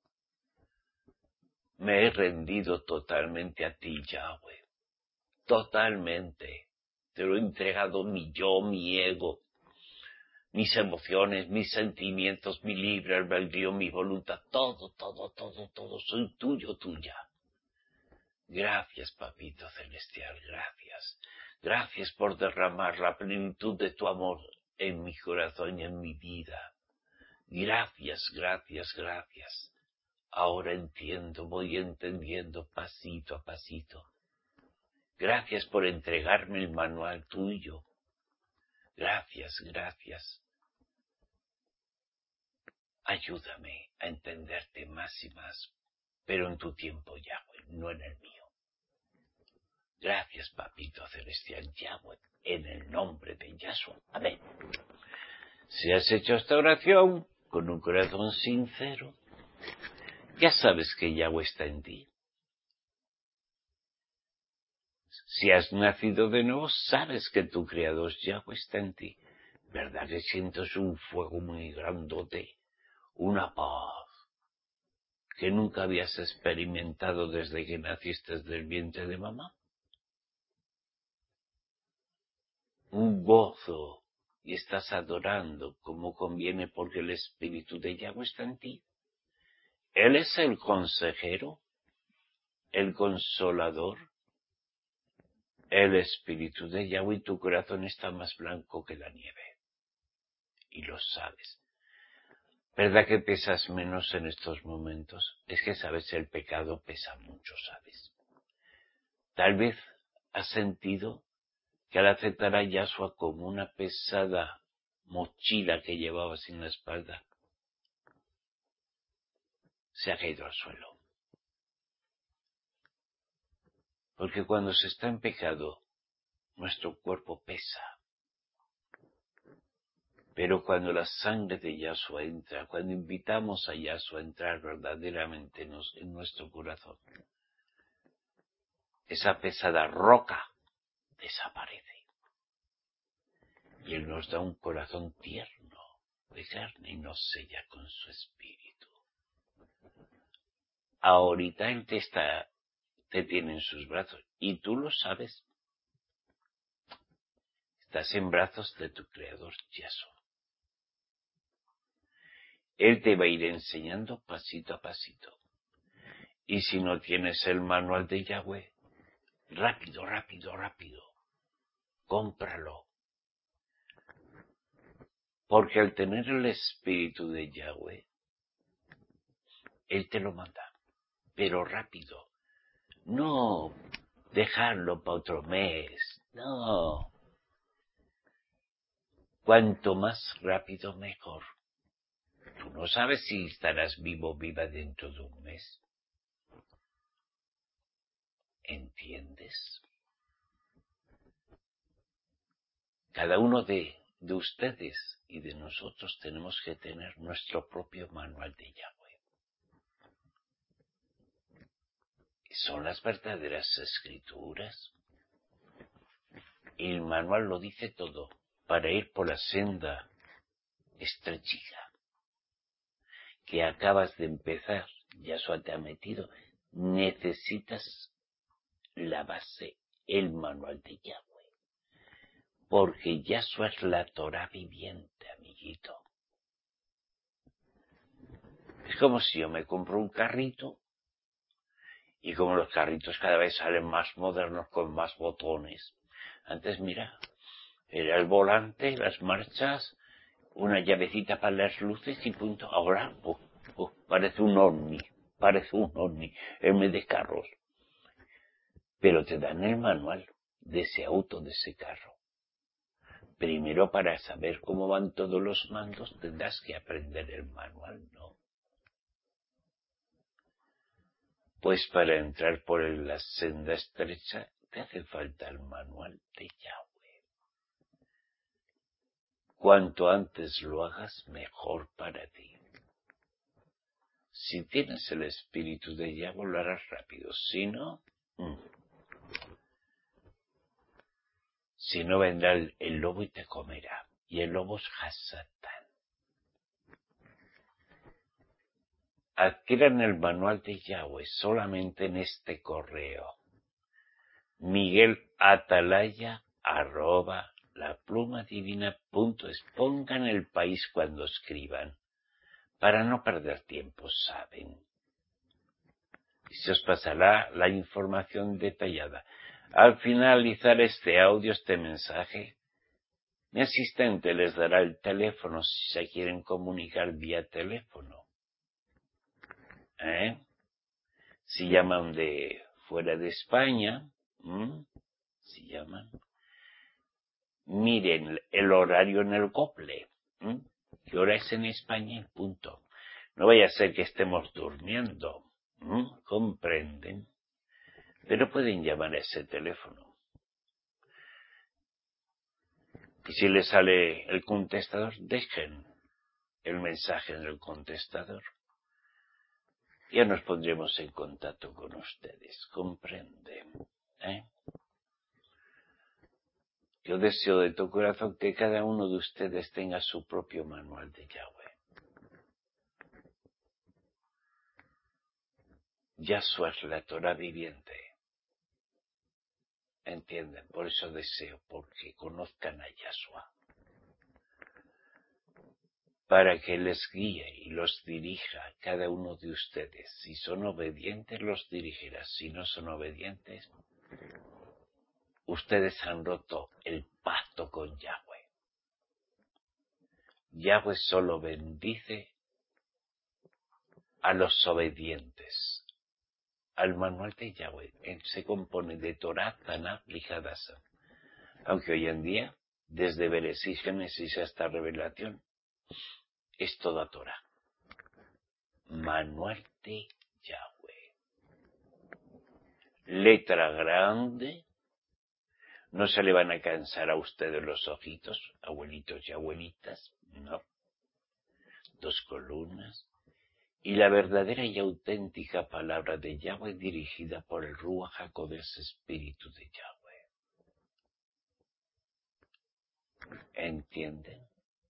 Me he rendido totalmente a ti, Yahweh. Totalmente. Te lo he entregado mi yo, mi ego, mis emociones, mis sentimientos, mi libre albedrío, mi voluntad. Todo, todo, todo, todo. Soy tuyo, tuya. Gracias, papito celestial, gracias. Gracias por derramar la plenitud de tu amor en mi corazón y en mi vida. Gracias, gracias, gracias. Ahora entiendo, voy entendiendo pasito a pasito. Gracias por entregarme el manual tuyo. Gracias, gracias. Ayúdame a entenderte más y más, pero en tu tiempo, Yahweh, no en el mío. Gracias, papito celestial Yahweh, en el nombre de Yahshua. Amén. Si has hecho esta oración con un corazón sincero, ya sabes que Yahweh está en ti. Si has nacido de nuevo, sabes que tu Creador Yahweh está en ti. ¿Verdad que sientes un fuego muy grandote? Una paz que nunca habías experimentado desde que naciste del vientre de mamá. Un gozo, y estás adorando como conviene porque el Espíritu de Yahweh está en ti. Él es el consejero, el consolador. El Espíritu de Yahweh, tu corazón está más blanco que la nieve. Y lo sabes. ¿Verdad que pesas menos en estos momentos? Es que sabes, el pecado pesa mucho, ¿sabes? Tal vez has sentido que al aceptar a Yahshua como una pesada mochila que llevabas en la espalda, se ha caído al suelo. Porque cuando se está en pecado, nuestro cuerpo pesa. Pero cuando la sangre de Yahshua entra, cuando invitamos a Yahshua a entrar verdaderamente en nuestro corazón, esa pesada roca desaparece. Y Él nos da un corazón tierno de carne y nos sella con su espíritu. Ahorita Él te está, te tiene en sus brazos y tú lo sabes. Estás en brazos de tu Creador Yahshua. Él te va a ir enseñando pasito a pasito. Y si no tienes el manual de Yahweh, rápido, rápido, rápido, cómpralo. Porque al tener el espíritu de Yahweh, Él te lo manda, pero rápido. No dejarlo para otro mes, no. Cuanto más rápido, mejor. Tú no sabes si estarás vivo o viva dentro de un mes. ¿Entiendes? Cada uno de, de ustedes y de nosotros tenemos que tener nuestro propio manual de Yahweh. Son las verdaderas escrituras. Y el manual lo dice todo para ir por la senda estrechita. que acabas de empezar, Yahshua te ha metido, necesitas la base, el manual de Yahweh. Porque Yahshua es la Torah viviente, amiguito. Es como si yo me compro un carrito, y como los carritos cada vez salen más modernos con más botones. Antes, mira, era el volante, las marchas, una llavecita para las luces y punto. Ahora, oh, oh, parece un ovni, parece un ovni, en vez de carros. Pero te dan el manual de ese auto, de ese carro. Primero, para saber cómo van todos los mandos, tendrás que aprender el manual, ¿no? Pues para entrar por la senda estrecha, te hace falta el manual de Yahweh. Cuanto antes lo hagas, mejor para ti. Si tienes el espíritu de Yahweh, lo harás rápido. Si no, mmm. si no vendrá el, el lobo y te comerá. Y el lobo es Hasatán. Adquieran el manual de Yahweh solamente en este correo. Miguel Atalaya arroba la pluma divina punto es. Pongan el país cuando escriban, para no perder tiempo, saben. Y se os pasará la información detallada. Al finalizar este audio, este mensaje, mi asistente les dará el teléfono si se quieren comunicar vía teléfono. ¿Eh? Si llaman de fuera de España, ¿m? si llaman, miren el horario en el Google. ¿m? ¿Qué hora es en España? Punto. No vaya a ser que estemos durmiendo. ¿m? ¿Comprenden? Pero pueden llamar a ese teléfono. Y si les sale el contestador, dejen el mensaje en el contestador. Ya nos pondremos en contacto con ustedes. ¿Comprenden? ¿Eh? Yo deseo de todo corazón que cada uno de ustedes tenga su propio manual de Yahweh. Yahshua es la Torah viviente. ¿Entienden? Por eso deseo, porque conozcan a Yahshua. Para que les guíe y los dirija a cada uno de ustedes. Si son obedientes, los dirigirá. Si no son obedientes, ustedes han roto el pacto con Yahweh. Yahweh solo bendice a los obedientes. Al manual de Yahweh se compone de Torah, Tanaj y Hadassah. Aunque hoy en día, desde Bereshit, Génesis hasta Revelación, es toda Torah. Manual de Yahweh. Letra grande. No se le van a cansar a ustedes los ojitos, abuelitos y abuelitas, no. Dos columnas. Y la verdadera y auténtica palabra de Yahweh dirigida por el Ruach HaKodesh, Espíritu de Yahweh. ¿Entienden?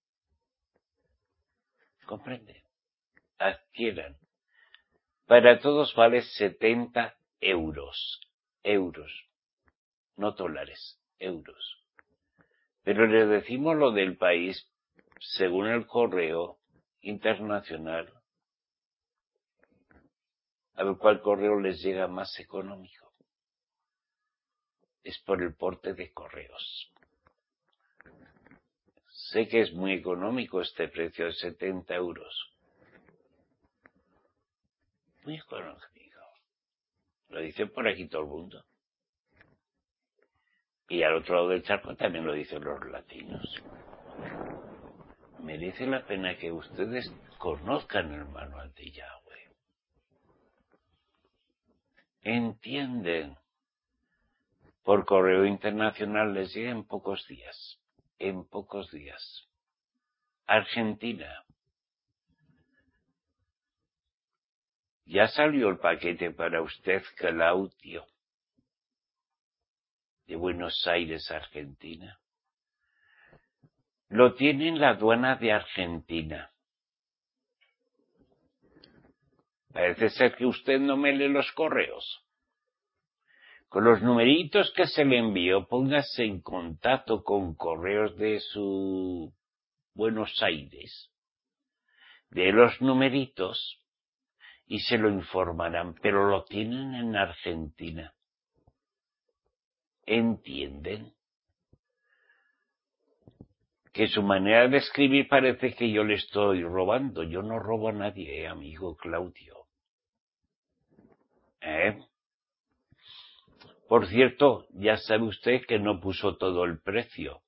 ¿Comprenden? Adquieran. Para todos vale setenta euros. Euros. No dólares, euros. Pero les decimos lo del país, según el correo internacional, a ver cuál correo les llega más económico. Es por el porte de correos. Sé que es muy económico este precio de setenta euros. Muy económico. Lo dice por aquí todo el mundo. Y al otro lado del charco también lo dicen los latinos. Merece la pena que ustedes conozcan el manual de Yahweh. Entienden. Por correo internacional les llega en pocos días. En pocos días. Argentina. Ya salió el paquete para usted, Claudio, de Buenos Aires, Argentina. Lo tiene en la aduana de Argentina. Parece ser que usted no me lee los correos. Con los numeritos que se le envió, póngase en contacto con correos de su Buenos Aires, de los numeritos, y se lo informarán, pero lo tienen en Argentina. ¿Entienden? Que su manera de escribir parece que yo le estoy robando. Yo no robo a nadie, eh, amigo Claudio. ¿Eh? Por cierto, ya sabe usted que no puso todo el precio.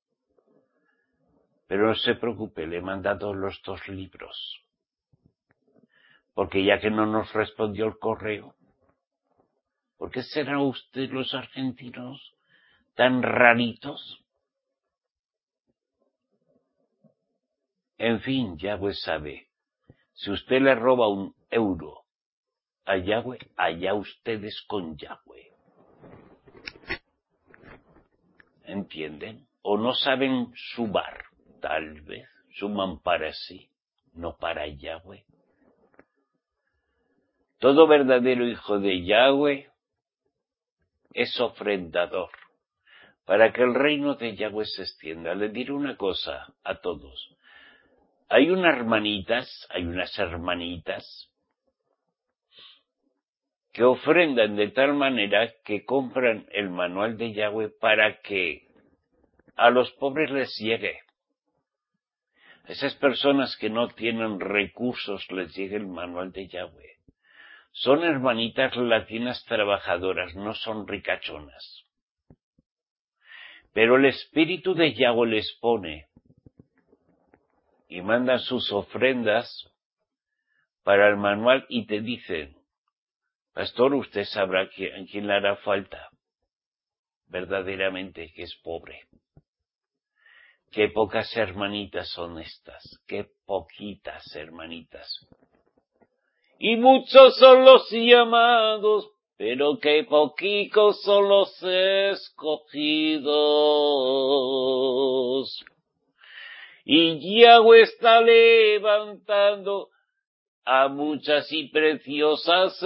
Pero no se preocupe, le he mandado los dos libros. Porque ya que no nos respondió el correo, ¿por qué serán ustedes los argentinos tan raritos? En fin, Yahweh sabe, si usted le roba un euro a Yahweh, allá ustedes con Yahweh. ¿Entienden? O no saben sumar, tal vez, suman para sí, no para Yahweh. Todo verdadero hijo de Yahweh es ofrendador, para que el reino de Yahweh se extienda. Le diré una cosa a todos. Hay unas hermanitas, hay unas hermanitas que ofrendan de tal manera que compran el manual de Yahweh para que a los pobres les llegue. A esas personas que no tienen recursos les llegue el manual de Yahweh. Son hermanitas latinas trabajadoras, no son ricachonas. Pero el espíritu de Yahweh les pone y mandan sus ofrendas para el manual y te dicen, pastor, usted sabrá a quién le hará falta verdaderamente que es pobre. Qué pocas hermanitas son estas, qué poquitas hermanitas. Y muchos son los llamados, pero qué poquitos son los escogidos. Y Yahweh está levantando a muchas y preciosas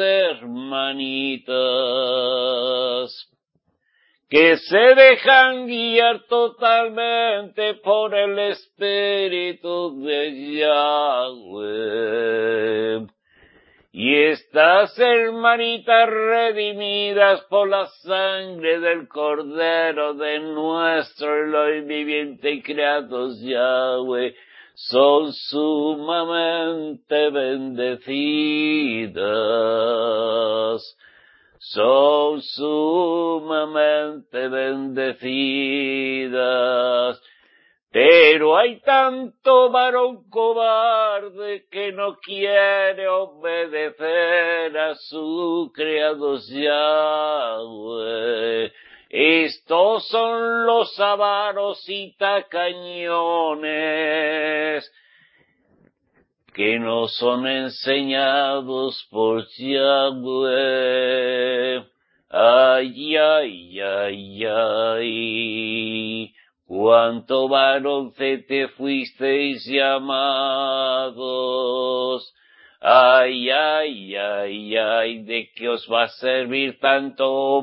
hermanitas que se dejan guiar totalmente por el Espíritu de Yahweh. Y estas hermanitas redimidas por la sangre del Cordero de nuestro Elohim viviente y creados Yahweh, son sumamente bendecidas. Son sumamente bendecidas. Pero hay tanto varón cobarde que no quiere obedecer a su creador Yahweh. Estos son los avaros y tacañones que no son enseñados por Yahweh. Ay, ay, ay, ay. Cuánto varoncete fuisteis llamados. Ay, ay, ay, ay, ¿de qué os va a servir tanto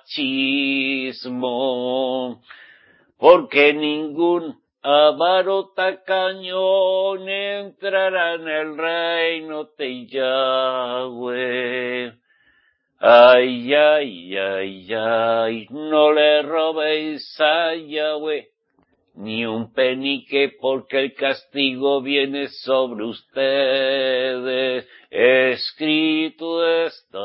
machismo? Porque ningún avaro tacañón entrará en el reino de Yahweh. Ay, ay, ay, ay, no le robéis a Yahweh ni un penique, porque el castigo viene sobre ustedes. Escrito está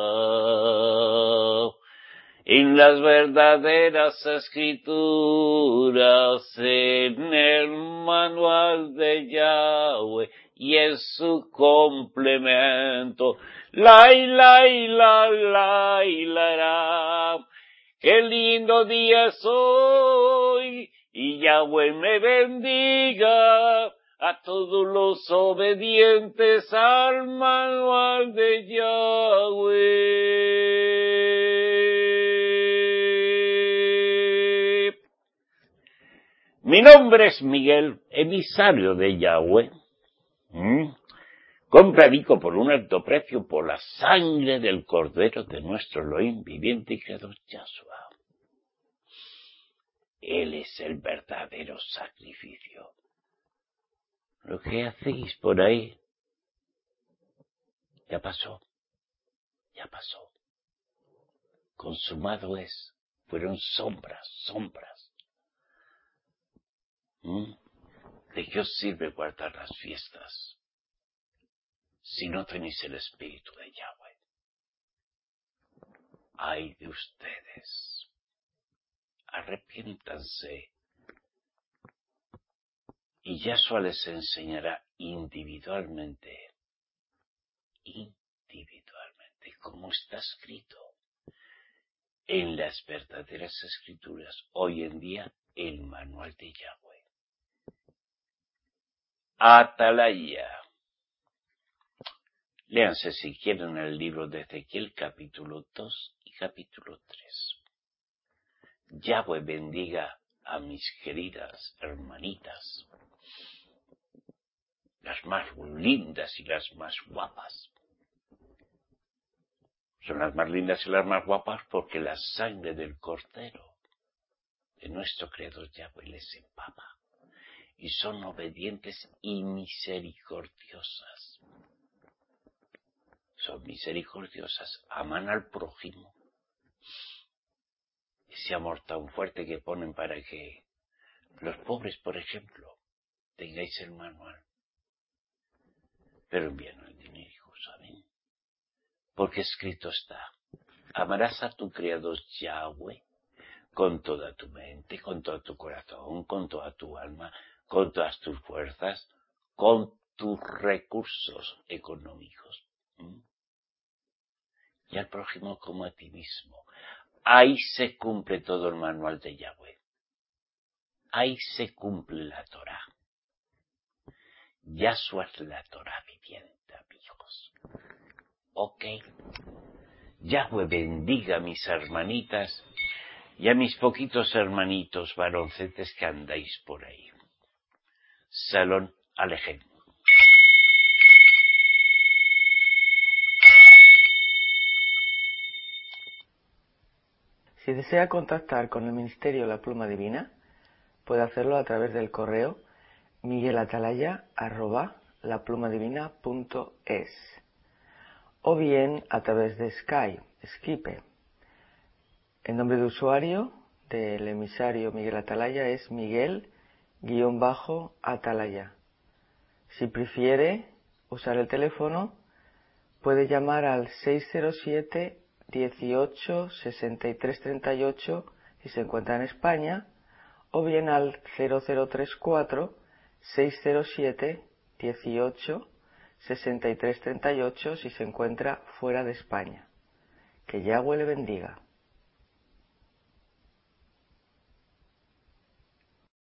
en las verdaderas escrituras, en el manual de Yahweh y en su complemento. La, la, la, la, la, la. Qué lindo día es hoy, y Yahweh me bendiga a todos los obedientes al manual de Yahweh. Mi nombre es Miguel, emisario de Yahweh. ¿Mm? Compra rico por un alto precio por la sangre del Cordero de nuestro Elohim viviente y creador Yahshua. Él es el verdadero sacrificio. Lo que hacéis por ahí ya pasó, ya pasó. Consumado es, fueron sombras, sombras. ¿Mm? ¿De qué os sirve guardar las fiestas si no tenéis el Espíritu de Yahweh? Ay de ustedes, arrepiéntanse y Yahshua les enseñará individualmente, individualmente, como está escrito en las verdaderas escrituras, hoy en día el manual de Yahweh. Atalaya. Léanse si quieren el libro de Ezequiel capítulo dos y capítulo tres. Yahweh bendiga a mis queridas hermanitas, las más lindas y las más guapas. Son las más lindas y las más guapas porque la sangre del Cordero de nuestro Creador Yahweh les empapa y son obedientes y misericordiosas. Son misericordiosas, aman al prójimo. Ese amor tan fuerte que ponen para que los pobres, por ejemplo, tengáis el manual. Pero envían el dinero, ¿saben? Porque escrito está, amarás a tu Creador Yahweh con toda tu mente, con todo tu corazón, con toda tu alma, con todas tus fuerzas, con tus recursos económicos. ¿Mm? Y al prójimo como a ti mismo. Ahí se cumple todo el manual de Yahweh. Ahí se cumple la Torá. Yahshua es la Torá viviente, amigos. Ok. Yahweh bendiga a mis hermanitas y a mis poquitos hermanitos varoncetes que andáis por ahí. Salón Alejem. Si desea contactar con el Ministerio La Pluma Divina, puede hacerlo a través del correo miguelatalaya arroba laplumadivina punto es o bien a través de Skype, Skype. El nombre de usuario del emisario Miguel Atalaya es Miguel-Atalaya. Si prefiere usar el teléfono, puede llamar al seis cero siete, dieciocho, sesenta y tres treinta y ocho si se encuentra en España, o bien al cero cero tres cuatro, seis cero siete, dieciocho, sesenta y tres treinta y ocho si se encuentra fuera de España. Que Yahweh le bendiga.